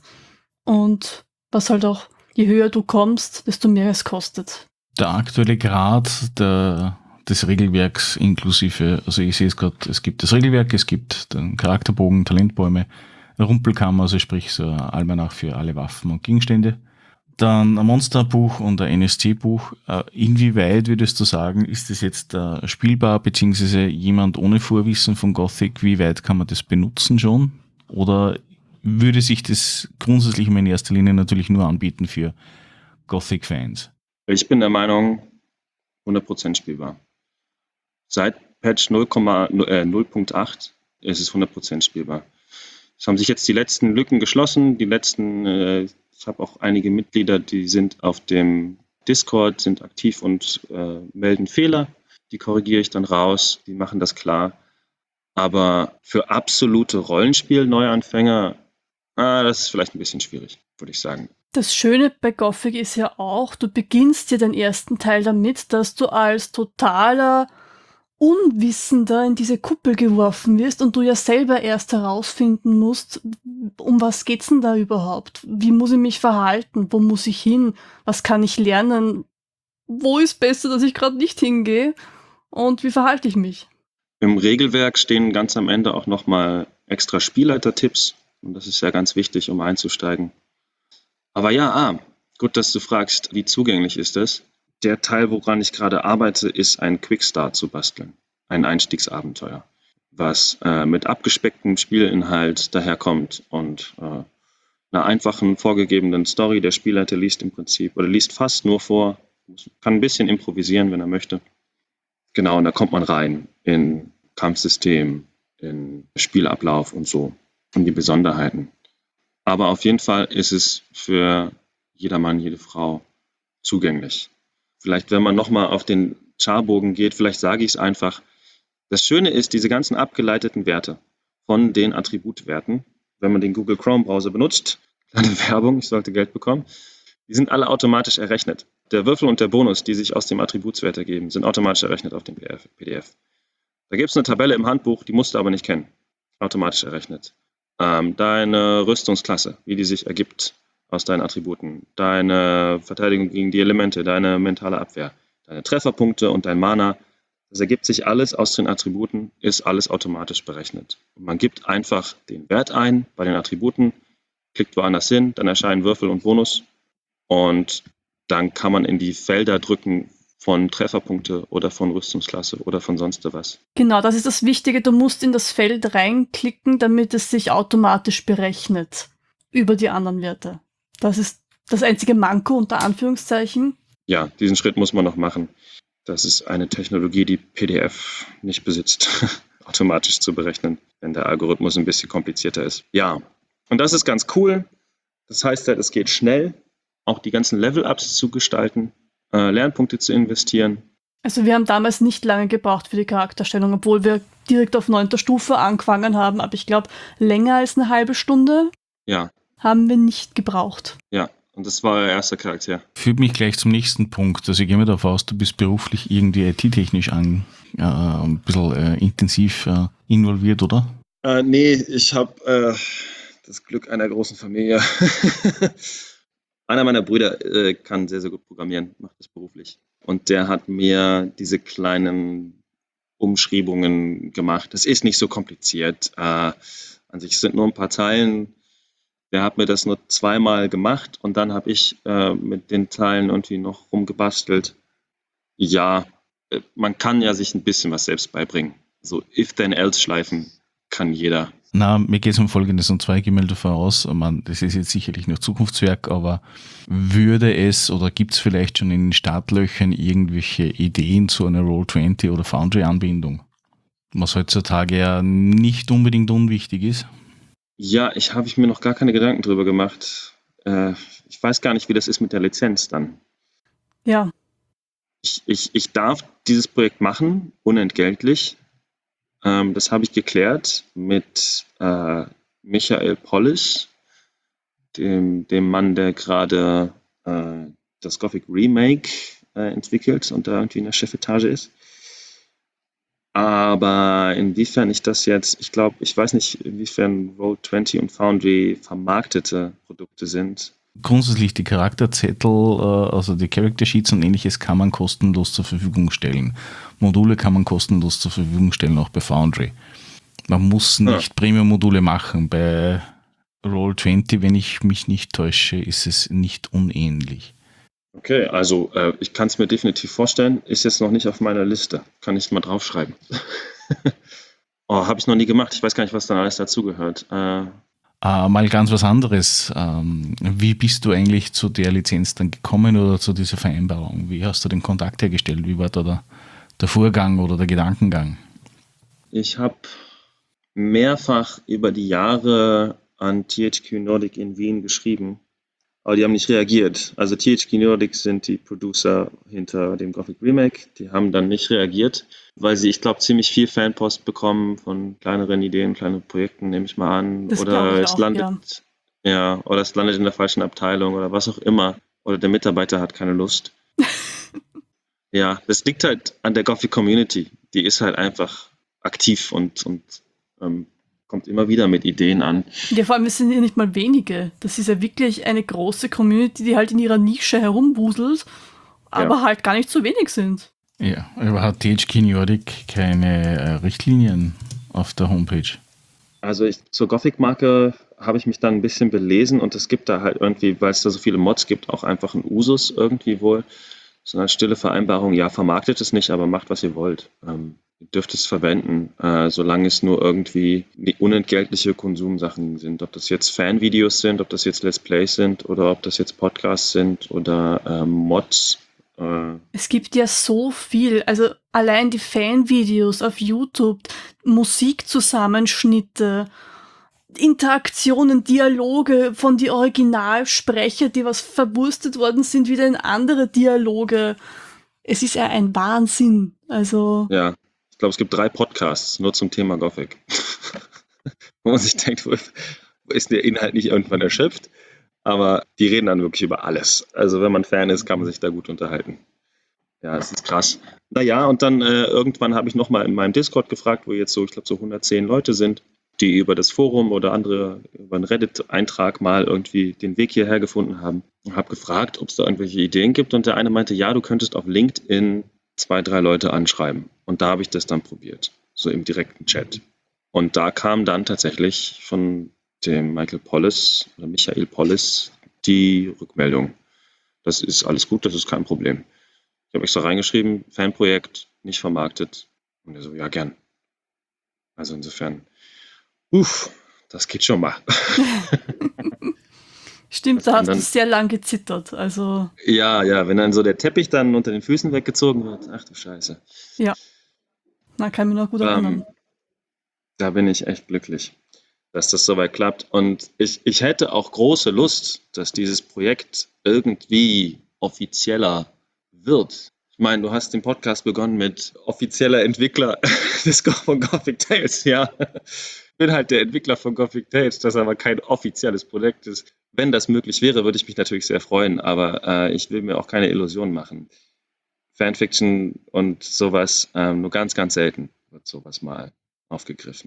Und was halt auch, je höher du kommst, desto mehr es kostet. Der aktuelle Grad des Regelwerks inklusive, also ich sehe es gerade, es gibt das Regelwerk, es gibt den Charakterbogen, Talentbäume, Rumpelkammer, also sprich so ein Almanach für alle Waffen und Gegenstände. Dann ein Monsterbuch und ein NSC-Buch. Inwieweit würdest du sagen, ist das jetzt spielbar, beziehungsweise jemand ohne Vorwissen von Gothic, wie weit kann man das benutzen schon? Oder würde sich das grundsätzlich in erster Linie natürlich nur anbieten für Gothic-Fans? Ich bin der Meinung, 100% spielbar. Seit Patch 0.8 ist es 100% spielbar. Es haben sich jetzt die letzten Lücken geschlossen, ich habe auch einige Mitglieder, die sind auf dem Discord, sind aktiv und melden Fehler. Die korrigiere ich dann raus, die machen das klar. Aber für absolute Rollenspiel-Neuanfänger, das ist vielleicht ein bisschen schwierig, würde ich sagen. Das Schöne bei Gothic ist ja auch, du beginnst ja den ersten Teil damit, dass du als totaler Unwissender in diese Kuppel geworfen wirst und du ja selber erst herausfinden musst, um was geht's denn da überhaupt? Wie muss ich mich verhalten? Wo muss ich hin? Was kann ich lernen? Wo ist besser, dass ich gerade nicht hingehe? Und wie verhalte ich mich? Im Regelwerk stehen ganz am Ende auch nochmal extra Spielleiter-Tipps. Und das ist ja ganz wichtig, um einzusteigen. Aber ja, gut, dass du fragst, wie zugänglich ist das? Der Teil, woran ich gerade arbeite, ist ein Quickstart zu basteln. Ein Einstiegsabenteuer, was mit abgespecktem Spielinhalt daherkommt und einer einfachen, vorgegebenen Story. Der Spielleiter liest im Prinzip oder liest fast nur vor, kann ein bisschen improvisieren, wenn er möchte. Genau, und da kommt man rein in Kampfsystem, in Spielablauf und so, in die Besonderheiten. Aber auf jeden Fall ist es für jeder Mann, jede Frau zugänglich. Vielleicht, wenn man nochmal auf den Charbogen geht, vielleicht sage ich es einfach. Das Schöne ist, diese ganzen abgeleiteten Werte von den Attributwerten, wenn man den Google Chrome Browser benutzt, kleine Werbung, ich sollte Geld bekommen, die sind alle automatisch errechnet. Der Würfel und der Bonus, die sich aus dem Attributswert ergeben, sind automatisch errechnet auf dem PDF. Da gibt es eine Tabelle im Handbuch, die musst du aber nicht kennen. Automatisch errechnet. Deine Rüstungsklasse, wie die sich ergibt aus deinen Attributen, deine Verteidigung gegen die Elemente, deine mentale Abwehr, deine Trefferpunkte und dein Mana. Das ergibt sich alles aus den Attributen, ist alles automatisch berechnet. Und man gibt einfach den Wert ein bei den Attributen, klickt woanders hin, dann erscheinen Würfel und Bonus und dann kann man in die Felder drücken von Trefferpunkte oder von Rüstungsklasse oder von sonst was. Genau, das ist das Wichtige. Du musst in das Feld reinklicken, damit es sich automatisch berechnet über die anderen Werte. Das ist das einzige Manko unter Anführungszeichen. Ja, diesen Schritt muss man noch machen. Das ist eine Technologie, die PDF nicht besitzt, automatisch zu berechnen, wenn der Algorithmus ein bisschen komplizierter ist. Ja, und das ist ganz cool. Das heißt halt, es geht schnell, auch die ganzen Level-Ups zu gestalten, Lernpunkte zu investieren. Also wir haben damals nicht lange gebraucht für die Charakterstellung, obwohl wir direkt auf 9. Stufe angefangen haben. Aber ich glaube, länger als eine halbe Stunde haben wir nicht gebraucht. Ja, und das war euer erster Charakter. Führt mich gleich zum nächsten Punkt. Also ich gehe mir davon aus, du bist beruflich irgendwie IT-technisch ein bisschen intensiv involviert, oder? Nee, ich habe das Glück einer großen Familie. Einer meiner Brüder kann sehr, sehr gut programmieren, macht das beruflich. Und der hat mir diese kleinen Umschreibungen gemacht. Das ist nicht so kompliziert. An sich sind nur ein paar Zeilen. Der hat mir das nur 2-mal gemacht und dann habe ich mit den Teilen irgendwie noch rumgebastelt. Ja, man kann ja sich ein bisschen was selbst beibringen. So If-Then-Else-Schleifen kann jeder. Na, mir geht es um Folgendes, und zwar, ich gehe mal davon aus, das ist jetzt sicherlich noch Zukunftswerk, aber würde es oder gibt es vielleicht schon in den Startlöchern irgendwelche Ideen zu einer Roll20 oder Foundry-Anbindung? Was heutzutage ja nicht unbedingt unwichtig ist. Ja, habe ich mir noch gar keine Gedanken drüber gemacht. Ich weiß gar nicht, wie das ist mit der Lizenz dann. Ja. Ich darf dieses Projekt machen, unentgeltlich. Das habe ich geklärt mit Michael Pollisch, dem Mann, der gerade das Gothic Remake entwickelt und da irgendwie in der Chefetage ist. Aber inwiefern ich das jetzt, ich weiß nicht, inwiefern Roll20 und Foundry vermarktete Produkte sind. Grundsätzlich die Charakterzettel, also die Character Sheets und ähnliches kann man kostenlos zur Verfügung stellen. Module kann man kostenlos zur Verfügung stellen, auch bei Foundry. Man muss nicht Premium-Module machen. Bei Roll20, wenn ich mich nicht täusche, ist es nicht unähnlich. Okay, also ich kann es mir definitiv vorstellen. Ist jetzt noch nicht auf meiner Liste. Kann ich es mal draufschreiben. Habe ich noch nie gemacht. Ich weiß gar nicht, was dann alles dazugehört. Mal ganz was anderes. Wie bist du eigentlich zu der Lizenz dann gekommen oder zu dieser Vereinbarung? Wie hast du den Kontakt hergestellt? Wie war da der Vorgang oder der Gedankengang? Ich habe mehrfach über die Jahre an THQ Nordic in Wien geschrieben, aber die haben nicht reagiert. Also THQ Nordic sind die Producer hinter dem Gothic Remake. Die haben dann nicht reagiert, weil sie, ich glaube, ziemlich viel Fanpost bekommen von kleineren Ideen, kleinen Projekten, nehme ich mal an. Das oder es landet, oder es landet in der falschen Abteilung oder was auch immer. Oder der Mitarbeiter hat keine Lust. Ja, das liegt halt an der Gothic Community. Die ist halt einfach aktiv und kommt immer wieder mit Ideen an. Ja, vor allem, es sind ja nicht mal wenige. Das ist ja wirklich eine große Community, die halt in ihrer Nische herumwuselt, aber halt gar nicht so wenig sind. Ja, aber hat THQ Nordic keine Richtlinien auf der Homepage? Also zur Gothic-Marke habe ich mich dann ein bisschen belesen und es gibt da halt irgendwie, weil es da so viele Mods gibt, auch einfach einen Usus irgendwie wohl. So eine stille Vereinbarung, ja, vermarktet es nicht, aber macht, was ihr wollt. Ihr dürft es verwenden, solange es nur irgendwie unentgeltliche Konsumsachen sind. Ob das jetzt Fanvideos sind, ob das jetzt Let's Plays sind oder ob das jetzt Podcasts sind oder Mods. Es gibt ja so viel, also allein die Fanvideos auf YouTube, Musikzusammenschnitte, Interaktionen, Dialoge von die Originalsprecher, die was verwurstet worden sind, wieder in andere Dialoge. Es ist ja ein Wahnsinn. Also ja, ich glaube, es gibt 3 Podcasts nur zum Thema Gothic. Wo man sich denkt, wo ist der Inhalt nicht irgendwann erschöpft? Aber die reden dann wirklich über alles. Also wenn man Fan ist, kann man sich da gut unterhalten. Ja, das ist krass. Naja, und dann irgendwann habe ich nochmal in meinem Discord gefragt, wo jetzt so, ich glaube, so 110 Leute sind, die über das Forum oder andere über einen Reddit-Eintrag mal irgendwie den Weg hierher gefunden haben. Und habe gefragt, ob es da irgendwelche Ideen gibt. Und der eine meinte, ja, du könntest auf LinkedIn 2, 3 Leute anschreiben. Und da habe ich das dann probiert, so im direkten Chat. Und da kam dann tatsächlich von dem Michael Pollis oder Michael Pollis die Rückmeldung. Das ist alles gut, das ist kein Problem. Ich habe extra reingeschrieben, Fanprojekt, nicht vermarktet. Und er so, ja, gern. Also insofern, das geht schon mal. Stimmt, da hast du sehr lang gezittert. Also Ja, wenn dann so der Teppich dann unter den Füßen weggezogen wird, ach du Scheiße. ja, na, kann mich noch gut erinnern. Da bin ich echt glücklich, dass das soweit klappt. Und ich hätte auch große Lust, dass dieses Projekt irgendwie offizieller wird. Ich meine, du hast den Podcast begonnen mit offizieller Entwickler von Gothic Tales, ja. Ich bin halt der Entwickler von Gothic Tales, das aber kein offizielles Projekt ist. Wenn das möglich wäre, würde ich mich natürlich sehr freuen, aber ich will mir auch keine Illusionen machen. Fanfiction und sowas, nur ganz, ganz selten wird sowas mal aufgegriffen.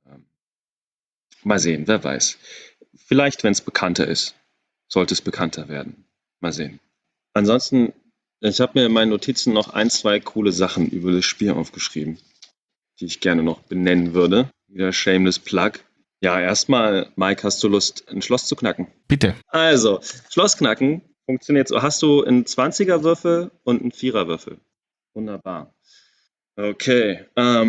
Mal sehen, wer weiß. Vielleicht, wenn es bekannter ist, sollte es bekannter werden. Mal sehen. Ansonsten, ich habe mir in meinen Notizen noch 1, 2 coole Sachen über das Spiel aufgeschrieben, die ich gerne noch benennen würde. Wieder shameless Plug. Ja, erstmal, Mike, hast du Lust, ein Schloss zu knacken? Bitte. Also, Schloss knacken funktioniert so. Hast du einen 20er-Würfel und einen 4er-Würfel? Wunderbar. Okay,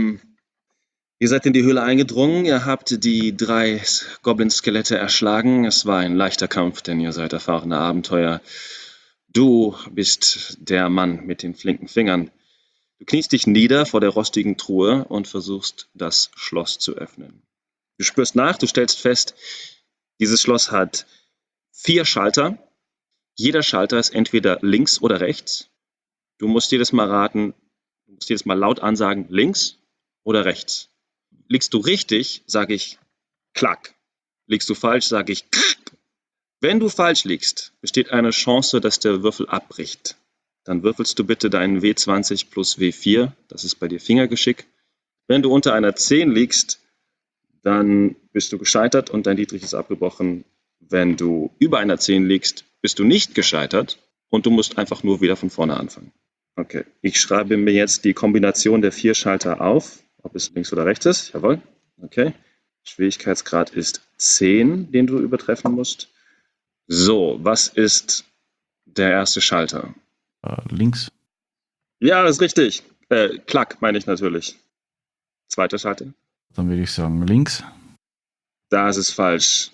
ihr seid in die Höhle eingedrungen, ihr habt die 3 Goblin-Skelette erschlagen. Es war ein leichter Kampf, denn ihr seid erfahrene Abenteuer. Du bist der Mann mit den flinken Fingern. Du kniest dich nieder vor der rostigen Truhe und versuchst, das Schloss zu öffnen. Du spürst nach, du stellst fest, dieses Schloss hat 4 Schalter. Jeder Schalter ist entweder links oder rechts. Du musst jedes Mal raten, du musst jedes Mal laut ansagen, links oder rechts. Liegst du richtig, sage ich klack. Liegst du falsch, sage ich krack. Wenn du falsch liegst, besteht eine Chance, dass der Würfel abbricht. Dann würfelst du bitte deinen W20 plus W4, das ist bei dir Fingergeschick. Wenn du unter einer 10 liegst, dann bist du gescheitert und dein Dietrich ist abgebrochen. Wenn du über einer 10 liegst, bist du nicht gescheitert und du musst einfach nur wieder von vorne anfangen. Okay, ich schreibe mir jetzt die Kombination der 4 Schalter auf, ob es links oder rechts ist. Jawohl, okay. Schwierigkeitsgrad ist 10, den du übertreffen musst. So, was ist der erste Schalter? Links. Ja, das ist richtig. Klack meine ich natürlich. Zweiter Schalter? Dann würde ich sagen links. Das ist falsch.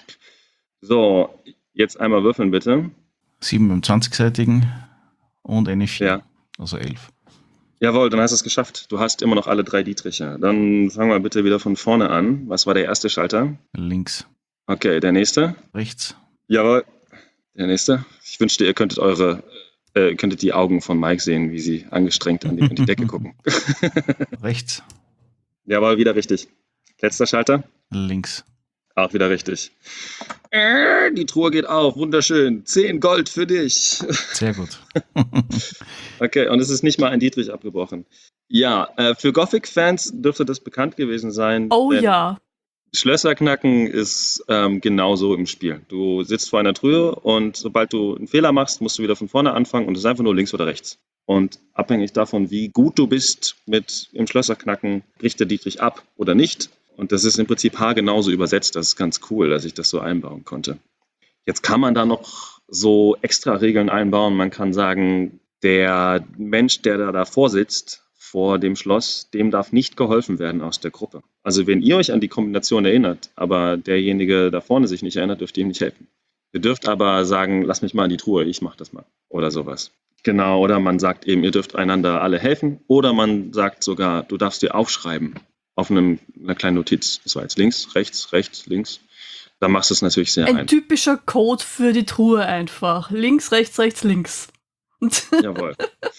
So, jetzt einmal würfeln bitte. 7 beim 20-seitigen und eine 4. Ja. Also 11. Jawohl, dann hast du es geschafft. Du hast immer noch alle 3 Dietriche. Dann fangen wir bitte wieder von vorne an. Was war der erste Schalter? Links. Okay, der nächste? Rechts. Jawohl, der nächste. Ich wünschte, ihr könntet die Augen von Mike sehen, wie sie angestrengt an die Decke gucken. Rechts. Jawohl, wieder richtig. Letzter Schalter? Links. Auch wieder richtig. Die Truhe geht auf, wunderschön. 10 Gold für dich. Sehr gut. Okay, und es ist nicht mal ein Dietrich abgebrochen. Ja, für Gothic-Fans dürfte das bekannt gewesen sein. Oh ja. Schlösser knacken ist genauso im Spiel. Du sitzt vor einer Truhe und sobald du einen Fehler machst, musst du wieder von vorne anfangen und es ist einfach nur links oder rechts. Und abhängig davon, wie gut du bist im Schlösserknacken, bricht der Dietrich ab oder nicht. Und das ist im Prinzip haargenauso übersetzt. Das ist ganz cool, dass ich das so einbauen konnte. Jetzt kann man da noch so extra Regeln einbauen. Man kann sagen, der Mensch, der da davor sitzt, vor dem Schloss, dem darf nicht geholfen werden aus der Gruppe. Also wenn ihr euch an die Kombination erinnert, aber derjenige da vorne sich nicht erinnert, dürft ihr ihm nicht helfen. Ihr dürft aber sagen, lass mich mal in die Truhe, ich mach das mal. Oder sowas. Genau, oder man sagt eben, ihr dürft einander alle helfen. Oder man sagt sogar, du darfst dir aufschreiben auf einer kleinen Notiz. Das war jetzt links, rechts, rechts, links. Da machst du es natürlich sehr ein typischer Code für die Truhe einfach. Links, rechts, rechts, links. Jawohl.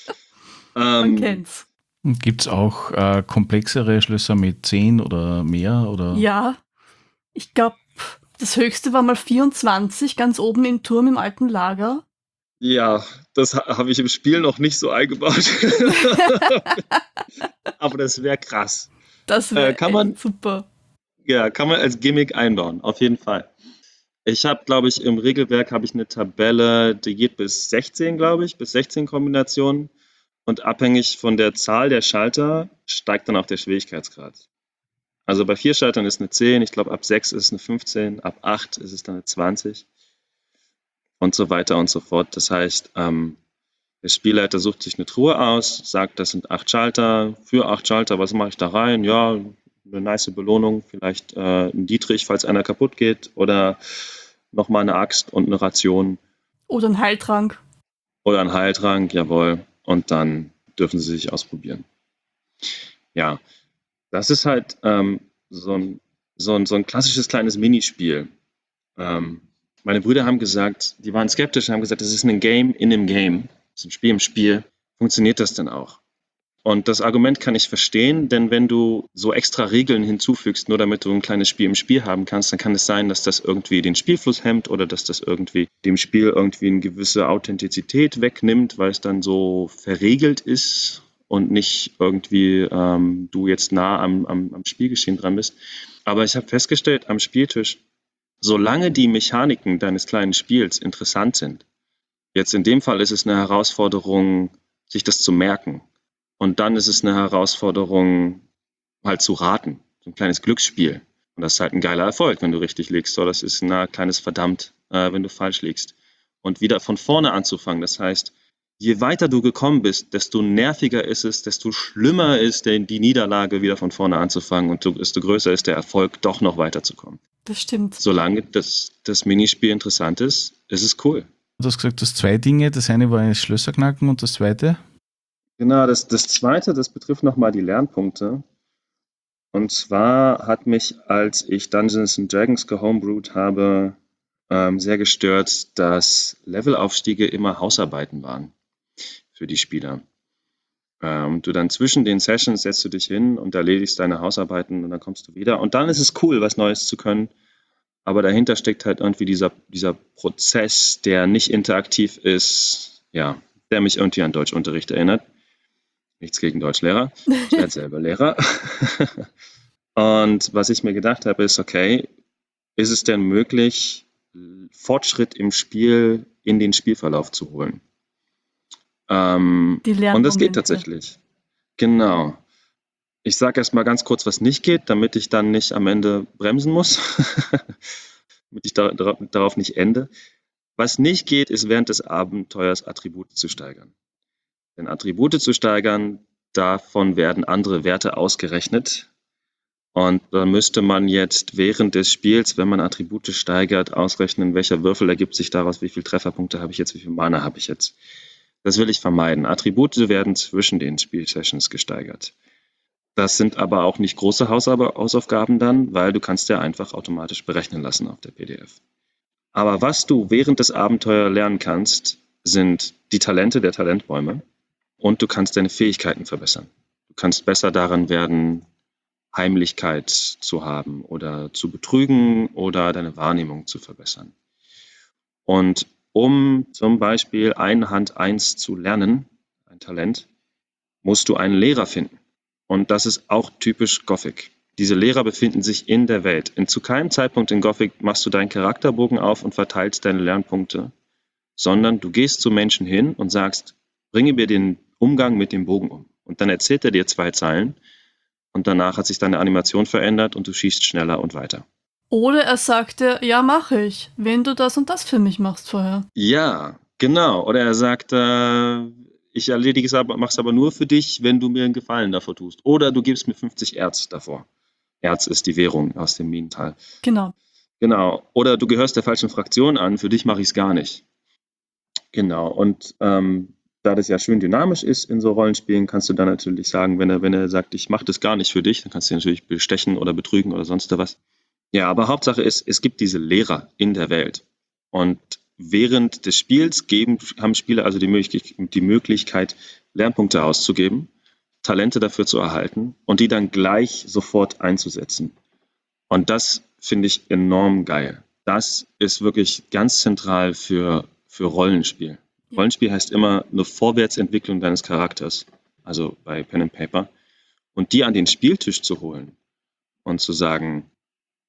Man kennt's. Gibt es auch komplexere Schlösser mit 10 oder mehr? Oder? Ja, ich glaube, das höchste war mal 24, ganz oben im Turm im alten Lager. Ja, das habe ich im Spiel noch nicht so eingebaut. Aber das wäre krass. Das wäre super. Ja, kann man als Gimmick einbauen, auf jeden Fall. Ich habe, glaube ich, im Regelwerk habe ich eine Tabelle, die geht bis 16, glaube ich, bis 16 Kombinationen. Und abhängig von der Zahl der Schalter steigt dann auch der Schwierigkeitsgrad. Also bei 4 Schaltern ist eine 10, ich glaube ab 6 ist es eine 15, ab 8 ist es dann eine 20 und so weiter und so fort. Das heißt, der Spielleiter sucht sich eine Truhe aus, sagt, das sind 8 Schalter. Für 8 Schalter, was mache ich da rein? Ja, eine nice Belohnung, vielleicht ein Dietrich, falls einer kaputt geht, oder nochmal eine Axt und eine Ration Oder ein Heiltrank. oder ein Heiltrank, jawohl. Und dann dürfen sie sich ausprobieren. Ja, das ist halt so ein klassisches kleines Minispiel. Ähm, Meine Brüder haben gesagt, die waren skeptisch, haben gesagt, das ist ein Game in einem Game, das ist ein Spiel im Spiel. Funktioniert das denn auch? Und das Argument kann ich verstehen, denn wenn du so extra Regeln hinzufügst, nur damit du ein kleines Spiel im Spiel haben kannst, dann kann es sein, dass das irgendwie den Spielfluss hemmt oder dass das irgendwie dem Spiel irgendwie eine gewisse Authentizität wegnimmt, weil es dann so verregelt ist und nicht irgendwie du jetzt nah am Spielgeschehen dran bist. Aber ich habe festgestellt am Spieltisch, solange die Mechaniken deines kleinen Spiels interessant sind, jetzt in dem Fall ist es eine Herausforderung, sich das zu merken. Und dann ist es eine Herausforderung, halt zu raten. So ein kleines Glücksspiel. Und das ist halt ein geiler Erfolg, wenn du richtig liegst. So, das ist ein kleines Verdammt, wenn du falsch liegst. Und wieder von vorne anzufangen. Das heißt, je weiter du gekommen bist, desto nerviger ist es, desto schlimmer ist die Niederlage, wieder von vorne anzufangen. Und desto größer ist der Erfolg, doch noch weiterzukommen. Das stimmt. Solange das Minispiel interessant ist, ist es cool. Du hast gesagt, du hast 2 Dinge. Das eine war ein Schlösserknacken und das zweite? Genau, das Zweite, das betrifft nochmal die Lernpunkte. Und zwar hat mich, als ich Dungeons and Dragons gehomebrewt habe, sehr gestört, dass Levelaufstiege immer Hausarbeiten waren für die Spieler. Du dann zwischen den Sessions setzt du dich hin und erledigst deine Hausarbeiten und dann kommst du wieder. Und dann ist es cool, was Neues zu können. Aber dahinter steckt halt irgendwie dieser Prozess, der nicht interaktiv ist, ja, der mich irgendwie an Deutschunterricht erinnert. Nichts gegen Deutschlehrer. Ich werde selber Lehrer. Und was ich mir gedacht habe, ist, okay, ist es denn möglich, Fortschritt im Spiel in den Spielverlauf zu holen? Die Und das Lernmomente. geht tatsächlich. Genau. Ich sage erst mal ganz kurz, was nicht geht, damit ich dann nicht am Ende bremsen muss, damit ich darauf nicht ende. Was nicht geht, ist während des Abenteuers Attribute zu steigern. Denn Attribute zu steigern, davon werden andere Werte ausgerechnet. Und da müsste man jetzt während des Spiels, wenn man Attribute steigert, ausrechnen, welcher Würfel ergibt sich daraus, wie viele Trefferpunkte habe ich jetzt, wie viel Mana habe ich jetzt. Das will ich vermeiden. Attribute werden zwischen den Spielsessions gesteigert. Das sind aber auch nicht große Hausaufgaben dann, weil du kannst ja einfach automatisch berechnen lassen auf der PDF. Aber was du während des Abenteuers lernen kannst, sind die Talente der Talentbäume und du kannst deine Fähigkeiten verbessern. Du kannst besser daran werden, Heimlichkeit zu haben oder zu betrügen oder deine Wahrnehmung zu verbessern. Und um zum Beispiel Einhand 1 zu lernen, ein Talent, musst du einen Lehrer finden. Und das ist auch typisch Gothic. Diese Lehrer befinden sich in der Welt. Zu keinem Zeitpunkt in Gothic machst du deinen Charakterbogen auf und verteilst deine Lernpunkte, sondern du gehst zu Menschen hin und sagst, bringe mir den Umgang mit dem Bogen um. Und dann erzählt er dir 2 Zeilen und danach hat sich deine Animation verändert und du schießt schneller und weiter. Oder er sagte, ja, mache ich, wenn du das und das für mich machst vorher. Ja, genau. Oder er sagt, ich erledige es aber, mache es aber nur für dich, wenn du mir einen Gefallen davor tust. Oder du gibst mir 50 Erz davor. Erz ist die Währung aus dem Minental. Genau. Genau. Oder du gehörst der falschen Fraktion an, für dich mache ich es gar nicht. Genau. Und da das ja schön dynamisch ist in so Rollenspielen, kannst du dann natürlich sagen, wenn er sagt, ich mache das gar nicht für dich, dann kannst du ihn natürlich bestechen oder betrügen oder sonst was. Ja, aber Hauptsache ist, es gibt diese Lehrer in der Welt. Und während des Spiels haben Spieler also die Möglichkeit, Lernpunkte auszugeben, Talente dafür zu erhalten und die dann gleich sofort einzusetzen. Und das finde ich enorm geil. Das ist wirklich ganz zentral für Rollenspiel. Ja. Rollenspiel heißt immer eine Vorwärtsentwicklung deines Charakters, also bei Pen and Paper. Und die an den Spieltisch zu holen und zu sagen,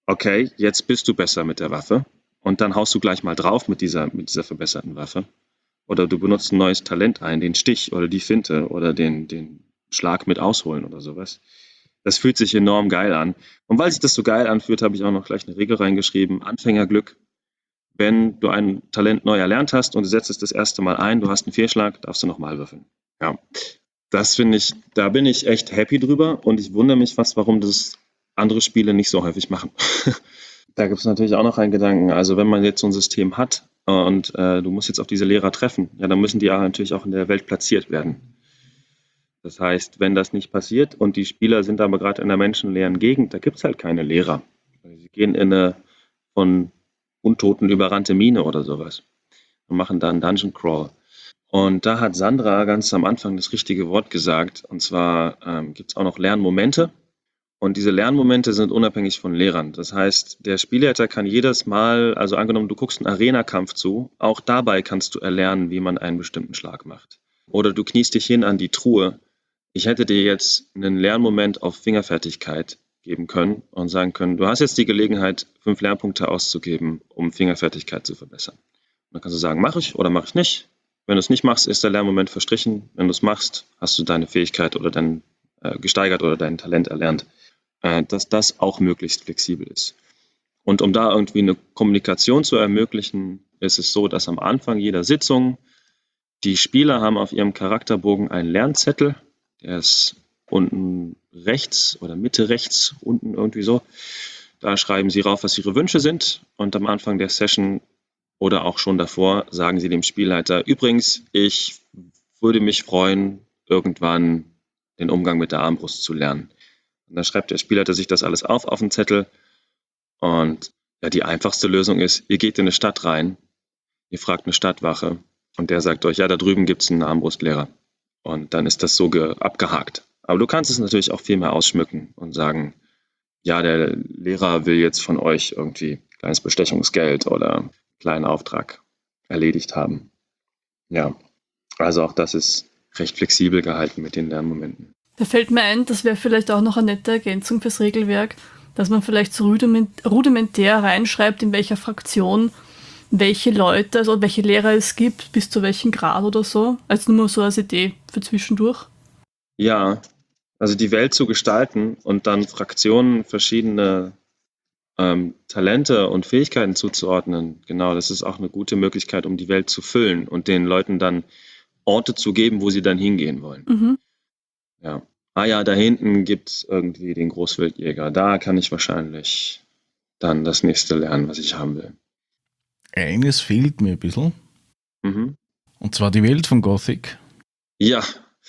okay, jetzt bist du besser mit der Waffe und dann haust du gleich mal drauf mit dieser verbesserten Waffe. Oder du benutzt ein neues Talent ein, den Stich oder die Finte oder den Schlag mit Ausholen oder sowas. Das fühlt sich enorm geil an. Und weil sich das so geil anfühlt, habe ich auch noch gleich eine Regel reingeschrieben. Anfängerglück. Wenn du ein Talent neu erlernt hast und du setzt es das erste Mal ein, du hast einen Fehlschlag, darfst du nochmal würfeln. Ja, das finde ich, da bin ich echt happy drüber und ich wundere mich fast, warum das andere Spiele nicht so häufig machen. Da gibt es natürlich auch noch einen Gedanken. Also wenn man jetzt so ein System hat und du musst jetzt auf diese Lehrer treffen, ja, dann müssen die ja natürlich auch in der Welt platziert werden. Das heißt, wenn das nicht passiert und die Spieler sind aber gerade in einer menschenleeren Gegend, da gibt es halt keine Lehrer. Sie gehen in eine von Untoten überrannte Mine oder sowas und machen da einen Dungeon Crawl. Und da hat Sandra ganz am Anfang das richtige Wort gesagt. Und zwar gibt es auch noch Lernmomente. Und diese Lernmomente sind unabhängig von Lehrern. Das heißt, der Spielleiter kann jedes Mal, also angenommen, du guckst einen Arena-Kampf zu, auch dabei kannst du erlernen, wie man einen bestimmten Schlag macht. Oder du kniest dich hin an die Truhe. Ich hätte dir jetzt einen Lernmoment auf Fingerfertigkeit geben können und sagen können, du hast jetzt die Gelegenheit, 5 Lernpunkte auszugeben, um Fingerfertigkeit zu verbessern. Und dann kannst du sagen, mache ich oder mache ich nicht. Wenn du es nicht machst, ist der Lernmoment verstrichen. Wenn du es machst, hast du deine Fähigkeit oder dein gesteigert oder dein Talent erlernt. Dass das auch möglichst flexibel ist. Und um da irgendwie eine Kommunikation zu ermöglichen, ist es so, dass am Anfang jeder Sitzung die Spieler haben auf ihrem Charakterbogen einen Lernzettel, der ist unten rechts oder Mitte rechts, unten irgendwie so. Da schreiben sie rauf, was ihre Wünsche sind und am Anfang der Session oder auch schon davor sagen sie dem Spielleiter, übrigens, ich würde mich freuen, irgendwann den Umgang mit der Armbrust zu lernen. Und dann schreibt der Spielleiter sich das alles auf den Zettel. Und ja, die einfachste Lösung ist, ihr geht in eine Stadt rein, ihr fragt eine Stadtwache und der sagt euch, ja, da drüben gibt es einen Armbrustlehrer. Und dann ist das so abgehakt. Aber du kannst es natürlich auch viel mehr ausschmücken und sagen, ja, der Lehrer will jetzt von euch irgendwie kleines Bestechungsgeld oder einen kleinen Auftrag erledigt haben. Ja, also auch das ist recht flexibel gehalten mit den Lernmomenten. Da fällt mir ein, das wäre vielleicht auch noch eine nette Ergänzung fürs Regelwerk, dass man vielleicht so rudimentär reinschreibt, in welcher Fraktion welche Leute, also welche Lehrer es gibt, bis zu welchem Grad oder so. Also nur so als Idee für zwischendurch. Ja, also die Welt zu gestalten und dann Fraktionen verschiedene Talente und Fähigkeiten zuzuordnen, genau, das ist auch eine gute Möglichkeit, um die Welt zu füllen und den Leuten dann Orte zu geben, wo sie dann hingehen wollen. Mhm. Ja. Ah ja, da hinten gibt es irgendwie den Großwildjäger. Da kann ich wahrscheinlich dann das nächste lernen, was ich haben will. Eines fehlt mir ein bisschen. Mhm. Und zwar die Welt von Gothic. Ja.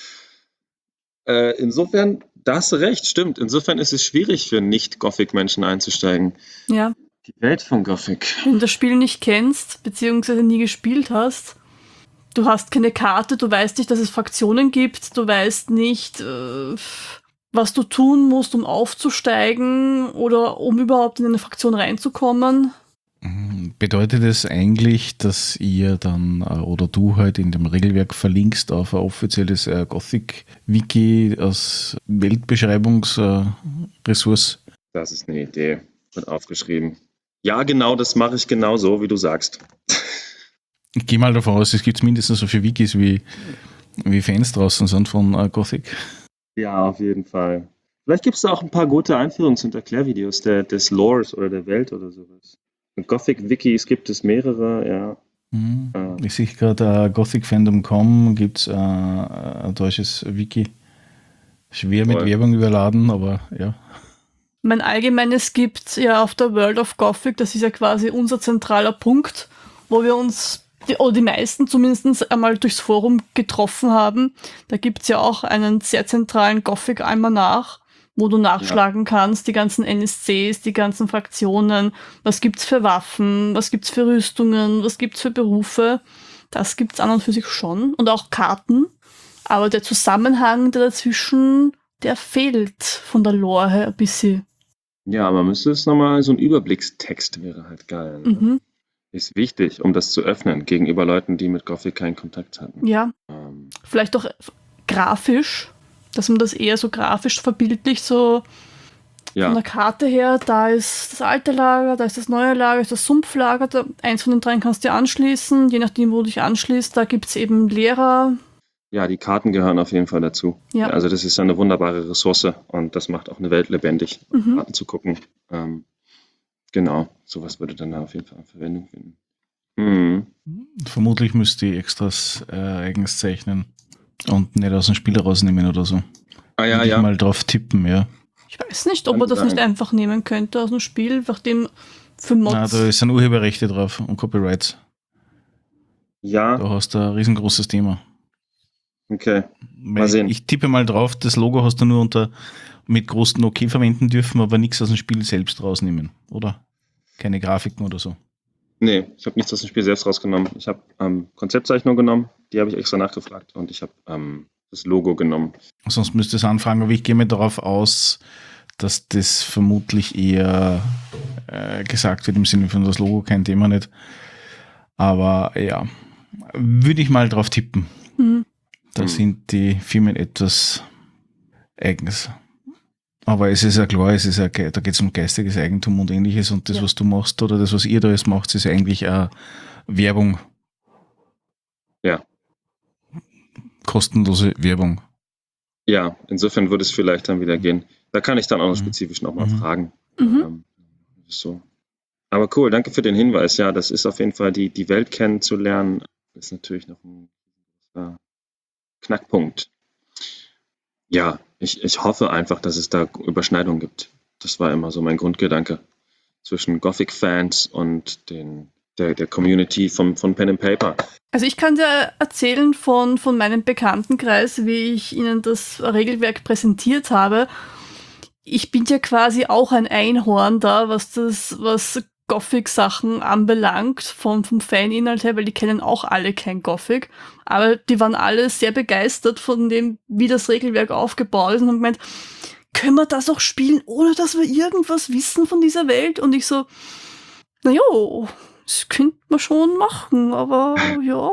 Insofern, da hast du recht, stimmt. Insofern ist es schwierig für Nicht-Gothic-Menschen einzusteigen. Ja. Die Welt von Gothic. Wenn du das Spiel nicht kennst, beziehungsweise nie gespielt hast, du hast keine Karte, du weißt nicht, dass es Fraktionen gibt, du weißt nicht, was du tun musst, um aufzusteigen oder um überhaupt in eine Fraktion reinzukommen. Bedeutet es eigentlich, dass ihr dann oder du halt in dem Regelwerk verlinkst auf ein offizielles Gothic-Wiki als Weltbeschreibungsressource? Das ist eine Idee. Wird aufgeschrieben. Ja, genau, das mache ich genauso, wie du sagst. Ich gehe mal davon aus, es gibt mindestens so viele Wikis, wie Fans draußen sind von Gothic. Ja, auf jeden Fall. Vielleicht gibt es da auch ein paar gute Einführungs- und Erklärvideos des Lores oder der Welt oder sowas. Gothic-Wikis gibt es mehrere, ja. Ich sehe gerade gothicfandom.com gibt es ein deutsches Wiki. Schwer mit Werbung überladen, aber ja. Mein allgemeines gibt ja auf der World of Gothic, das ist ja quasi unser zentraler Punkt, wo wir uns, oder die meisten zumindest einmal durchs Forum getroffen haben. Da gibt es ja auch einen sehr zentralen Gothic-Almanach, wo du nachschlagen kannst, die ganzen NSCs, die ganzen Fraktionen, was gibt's für Waffen, was gibt's für Rüstungen, was gibt's für Berufe. Das gibt's an und für sich schon. Und auch Karten. Aber der Zusammenhang dazwischen, der fehlt von der Lore her ein bisschen. Ja, man müsste es nochmal, so ein Überblickstext wäre halt geil. Ne? Mhm. Ist wichtig, um das zu öffnen gegenüber Leuten, die mit Gothic keinen Kontakt hatten. Ja, vielleicht auch grafisch, dass man das eher so grafisch verbildlich so Ja. Von der Karte her, da ist das alte Lager, da ist das neue Lager, ist das Sumpflager. Eins von den dreien kannst du dir anschließen. Je nachdem, wo du dich anschließt, da gibt es eben Lehrer. Ja, die Karten gehören auf jeden Fall dazu. Ja. Also das ist eine wunderbare Ressource und das macht auch eine Welt lebendig, Karten zu gucken. Genau, sowas würde dann da auf jeden Fall Verwendung finden. Mhm. Vermutlich müsste ich Extras eigens zeichnen und nicht aus dem Spiel rausnehmen oder so. Ah ja, Würde ich ja. mal drauf tippen, ja. Ich weiß nicht, ob Kann man das sein. nicht einfach nehmen könnte aus dem Spiel, nachdem für Na, Mods. da sind Urheberrechte drauf und Copyrights. Ja, Da hast du ein riesengroßes Thema. okay. Weil sehen. Ich tippe mal drauf, das Logo hast du nur mit großen OK verwenden dürfen, aber nichts aus dem Spiel selbst rausnehmen, oder? Keine Grafiken oder so. Nee, ich habe nichts aus dem Spiel selbst rausgenommen. Ich habe Konzeptzeichnung genommen, die habe ich extra nachgefragt und ich habe das Logo genommen. Sonst müsste es anfragen, aber ich gehe mir darauf aus, dass das vermutlich eher gesagt wird im Sinne von das Logo, kein Thema nicht. Aber ja, würde ich mal drauf tippen. Mhm. Da sind die Firmen etwas eigens. Aber es ist ja klar, da geht es um geistiges Eigentum und ähnliches und das, was du machst oder das, was ihr da jetzt macht, ist eigentlich Werbung. Ja. Kostenlose Werbung. Ja, insofern würde es vielleicht dann wieder gehen. Da kann ich dann auch noch spezifisch nochmal fragen. So. Aber cool, danke für den Hinweis. Ja, das ist auf jeden Fall, die Welt kennenzulernen, ist natürlich noch ein Knackpunkt. Ja, ich hoffe einfach, dass es da Überschneidungen gibt. Das war immer so mein Grundgedanke zwischen Gothic-Fans und der Community von Pen and Paper. Also ich kann dir erzählen von meinem Bekanntenkreis, wie ich ihnen das Regelwerk präsentiert habe. Ich bin ja quasi auch ein Einhorn da, was Gothic-Sachen anbelangt, vom Faninhalt her, weil die kennen auch alle kein Gothic. Aber die waren alle sehr begeistert von dem, wie das Regelwerk aufgebaut ist und haben gemeint, können wir das auch spielen, ohne dass wir irgendwas wissen von dieser Welt? Und ich so, naja, das könnte man schon machen, aber ja.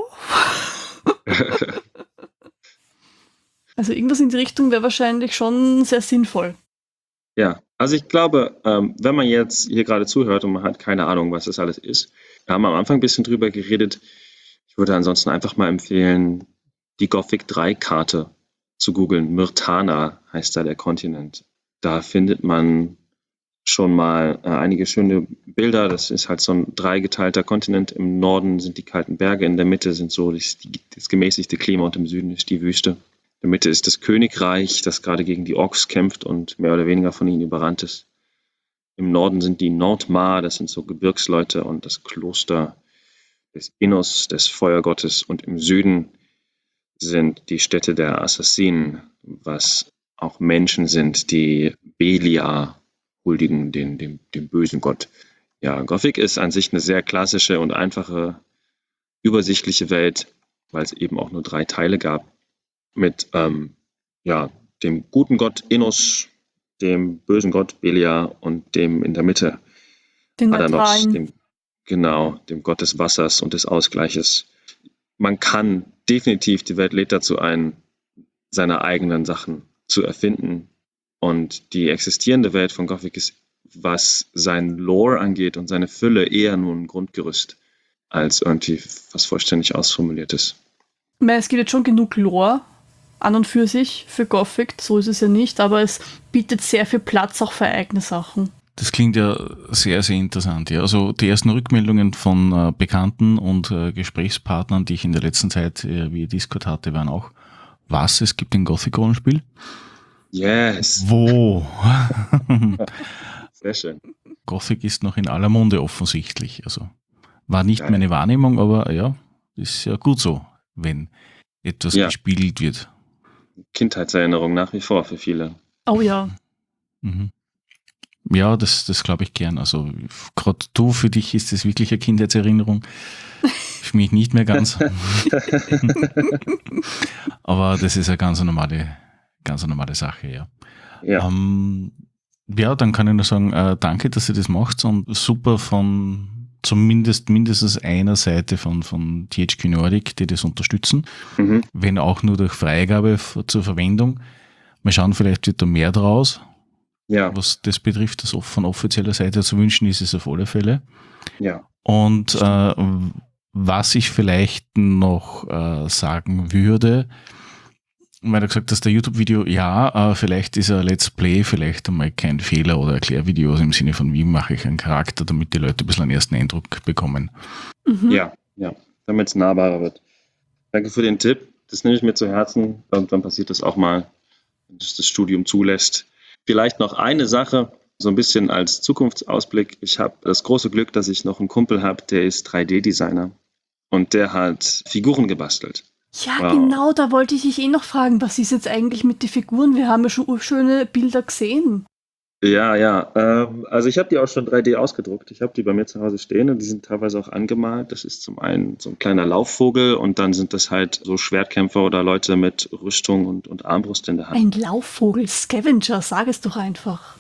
Also irgendwas in die Richtung wäre wahrscheinlich schon sehr sinnvoll. Ja, also ich glaube, wenn man jetzt hier gerade zuhört und man hat keine Ahnung, was das alles ist, wir haben am Anfang ein bisschen drüber geredet. Ich würde ansonsten einfach mal empfehlen, die Gothic 3-Karte zu googeln. Myrtana heißt da der Kontinent. Da findet man schon mal einige schöne Bilder. Das ist halt so ein dreigeteilter Kontinent. Im Norden sind die kalten Berge, in der Mitte sind so das gemäßigte Klima und im Süden ist die Wüste. In der Mitte ist das Königreich, das gerade gegen die Orks kämpft und mehr oder weniger von ihnen überrannt ist. Im Norden sind die Nordmar, das sind so Gebirgsleute und das Kloster des Innos, des Feuergottes. Und im Süden sind die Städte der Assassinen, was auch Menschen sind, die Belia huldigen, dem bösen Gott. Ja, Gothic ist an sich eine sehr klassische und einfache, übersichtliche Welt, weil es eben auch nur 3 Teile gab. Mit dem guten Gott Innos, dem bösen Gott Belia und dem in der Mitte Den Adanos, Neutralen. dem Gott des Wassers und des Ausgleiches. Man kann definitiv, die Welt lädt dazu ein, seine eigenen Sachen zu erfinden. Und die existierende Welt von Gothic ist, was sein Lore angeht und seine Fülle, eher nur ein Grundgerüst, als irgendwie was vollständig ausformuliertes. Ich meine, es gibt jetzt schon genug Lore an und für sich für Gothic, so ist es ja nicht, aber es bietet sehr viel Platz auch für eigene Sachen. Das klingt ja sehr, sehr interessant. Ja. Also die ersten Rückmeldungen von Bekannten und Gesprächspartnern, die ich in der letzten Zeit via Discord hatte, waren auch, was, es gibt ein Gothic-Rollenspiel? Yes. Wo? Sehr schön. Gothic ist noch in aller Munde offensichtlich. Also war nicht meine Wahrnehmung, aber ja, ist ja gut so, wenn etwas gespielt wird. Kindheitserinnerung nach wie vor für viele. Oh ja. Mhm. Ja, das glaube ich gern. Also gerade du, für dich ist das wirklich eine Kindheitserinnerung. Für mich nicht mehr ganz. Aber das ist eine ganz normale Sache, ja. Ja. Ja, dann kann ich nur sagen, danke, dass ihr das macht und super von mindestens einer Seite von THQ Nordic, die das unterstützen, wenn auch nur durch Freigabe zur Verwendung. Mal schauen, vielleicht wird da mehr draus. Ja, was das betrifft, das von offizieller Seite zu wünschen ist es auf alle Fälle. ja. Und was ich vielleicht noch sagen würde, weil du gesagt hast, der YouTube-Video, ja, vielleicht ist ein Let's Play vielleicht einmal kein Fehler oder Erklärvideos im Sinne von, wie mache ich einen Charakter, damit die Leute ein bisschen einen ersten Eindruck bekommen. Mhm. Ja, damit es nahbarer wird. Danke für den Tipp. Das nehme ich mir zu Herzen. Irgendwann passiert das auch mal, wenn das Studium zulässt. Vielleicht noch eine Sache, so ein bisschen als Zukunftsausblick. Ich habe das große Glück, dass ich noch einen Kumpel habe, der ist 3D-Designer und der hat Figuren gebastelt. Ja, Wow. genau, da wollte ich dich noch fragen, was ist jetzt eigentlich mit den Figuren? Wir haben ja schon schöne Bilder gesehen. Ja. Also ich habe die auch schon 3D ausgedruckt. Ich habe die bei mir zu Hause stehen und die sind teilweise auch angemalt. Das ist zum einen so ein kleiner Laufvogel und dann sind das halt so Schwertkämpfer oder Leute mit Rüstung und Armbrust in der Hand. Ein Laufvogel, Scavenger, sag es doch einfach.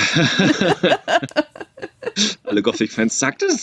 Alle Gothic-Fans, sagt es.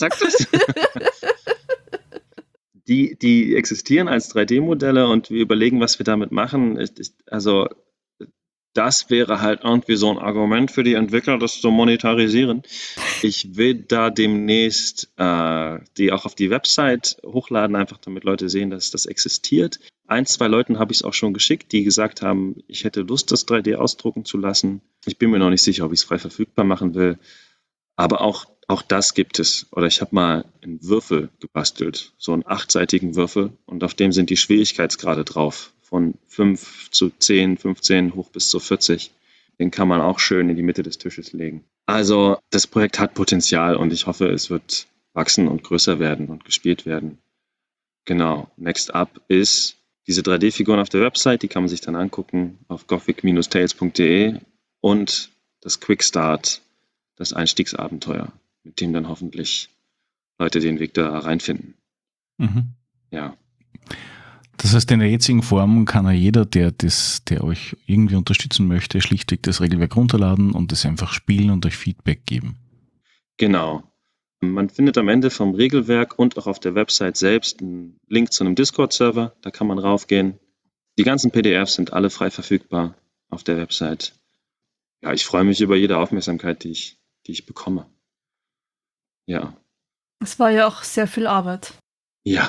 Die existieren als 3D-Modelle und wir überlegen, was wir damit machen. Also das wäre halt irgendwie so ein Argument für die Entwickler, das zu monetarisieren. Ich will da demnächst die auch auf die Website hochladen, einfach damit Leute sehen, dass das existiert. 1, 2 Leuten habe ich es auch schon geschickt, die gesagt haben, ich hätte Lust, das 3D ausdrucken zu lassen. Ich bin mir noch nicht sicher, ob ich es frei verfügbar machen will. Aber auch das gibt es. Oder ich habe mal einen Würfel gebastelt, so einen 8-seitigen Würfel. Und auf dem sind die Schwierigkeitsgrade drauf. Von 5 zu 10, 15 hoch bis zu 40. Den kann man auch schön in die Mitte des Tisches legen. Also das Projekt hat Potenzial und ich hoffe, es wird wachsen und größer werden und gespielt werden. Genau. Next up ist diese 3D-Figuren auf der Website. Die kann man sich dann angucken auf gothic-tales.de und das Quickstart, das Einstiegsabenteuer, mit dem dann hoffentlich Leute den Weg da reinfinden. Mhm. Ja. Das heißt, in der jetzigen Form kann ja jeder, der euch irgendwie unterstützen möchte, schlichtweg das Regelwerk runterladen und es einfach spielen und euch Feedback geben. Genau. Man findet am Ende vom Regelwerk und auch auf der Website selbst einen Link zu einem Discord-Server. Da kann man raufgehen. Die ganzen PDFs sind alle frei verfügbar auf der Website. Ja, ich freue mich über jede Aufmerksamkeit, die ich bekomme. Ja. Es war ja auch sehr viel Arbeit. Ja.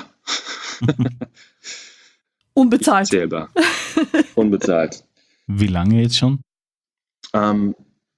Unbezahlt. Zählbar. Unbezahlt. Wie lange jetzt schon? Da.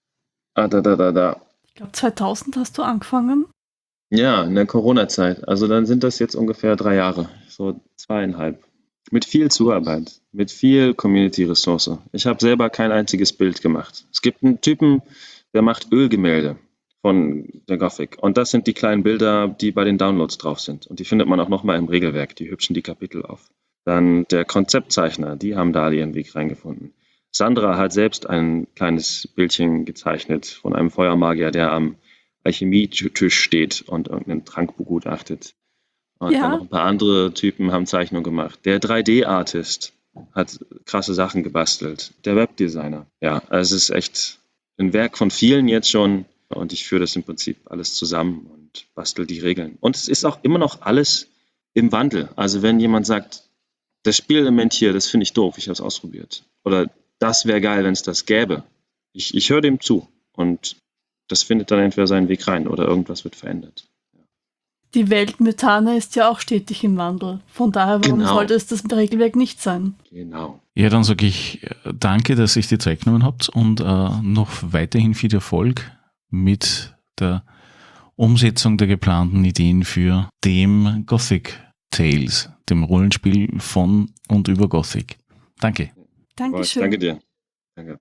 Ich glaube, 2000 hast du angefangen. Ja, in der Corona-Zeit. Also dann sind das jetzt ungefähr 3 Jahre, so 2,5. Mit viel Zuarbeit, mit viel Community-Ressource. Ich habe selber kein einziges Bild gemacht. Es gibt einen Typen, der macht Ölgemälde von der Gothic. Und das sind die kleinen Bilder, die bei den Downloads drauf sind. Und die findet man auch nochmal im Regelwerk. Die hübschen die Kapitel auf. Dann der Konzeptzeichner, die haben da ihren Weg reingefunden. Sandra hat selbst ein kleines Bildchen gezeichnet von einem Feuermagier, der am Alchemietisch steht und irgendeinen Trank begutachtet. Und dann noch ein paar andere Typen haben Zeichnungen gemacht. Der 3D-Artist hat krasse Sachen gebastelt. Der Webdesigner. Ja, also es ist echt ein Werk von vielen jetzt schon. Und ich führe das im Prinzip alles zusammen und bastel die Regeln. Und es ist auch immer noch alles im Wandel. Also wenn jemand sagt, das Spielelement hier, das finde ich doof, ich habe es ausprobiert. Oder das wäre geil, wenn es das gäbe. Ich höre dem zu. Und das findet dann entweder seinen Weg rein oder irgendwas wird verändert. Die Welt Mythana ist ja auch stetig im Wandel. Von daher, warum sollte es das Regelwerk nicht sein? Genau. Ja, dann sage ich danke, dass ihr die Zeit genommen habt und noch weiterhin viel Erfolg mit der Umsetzung der geplanten Ideen für dem Gothic Tales, dem Rollenspiel von und über Gothic. Danke. Dankeschön. Danke dir.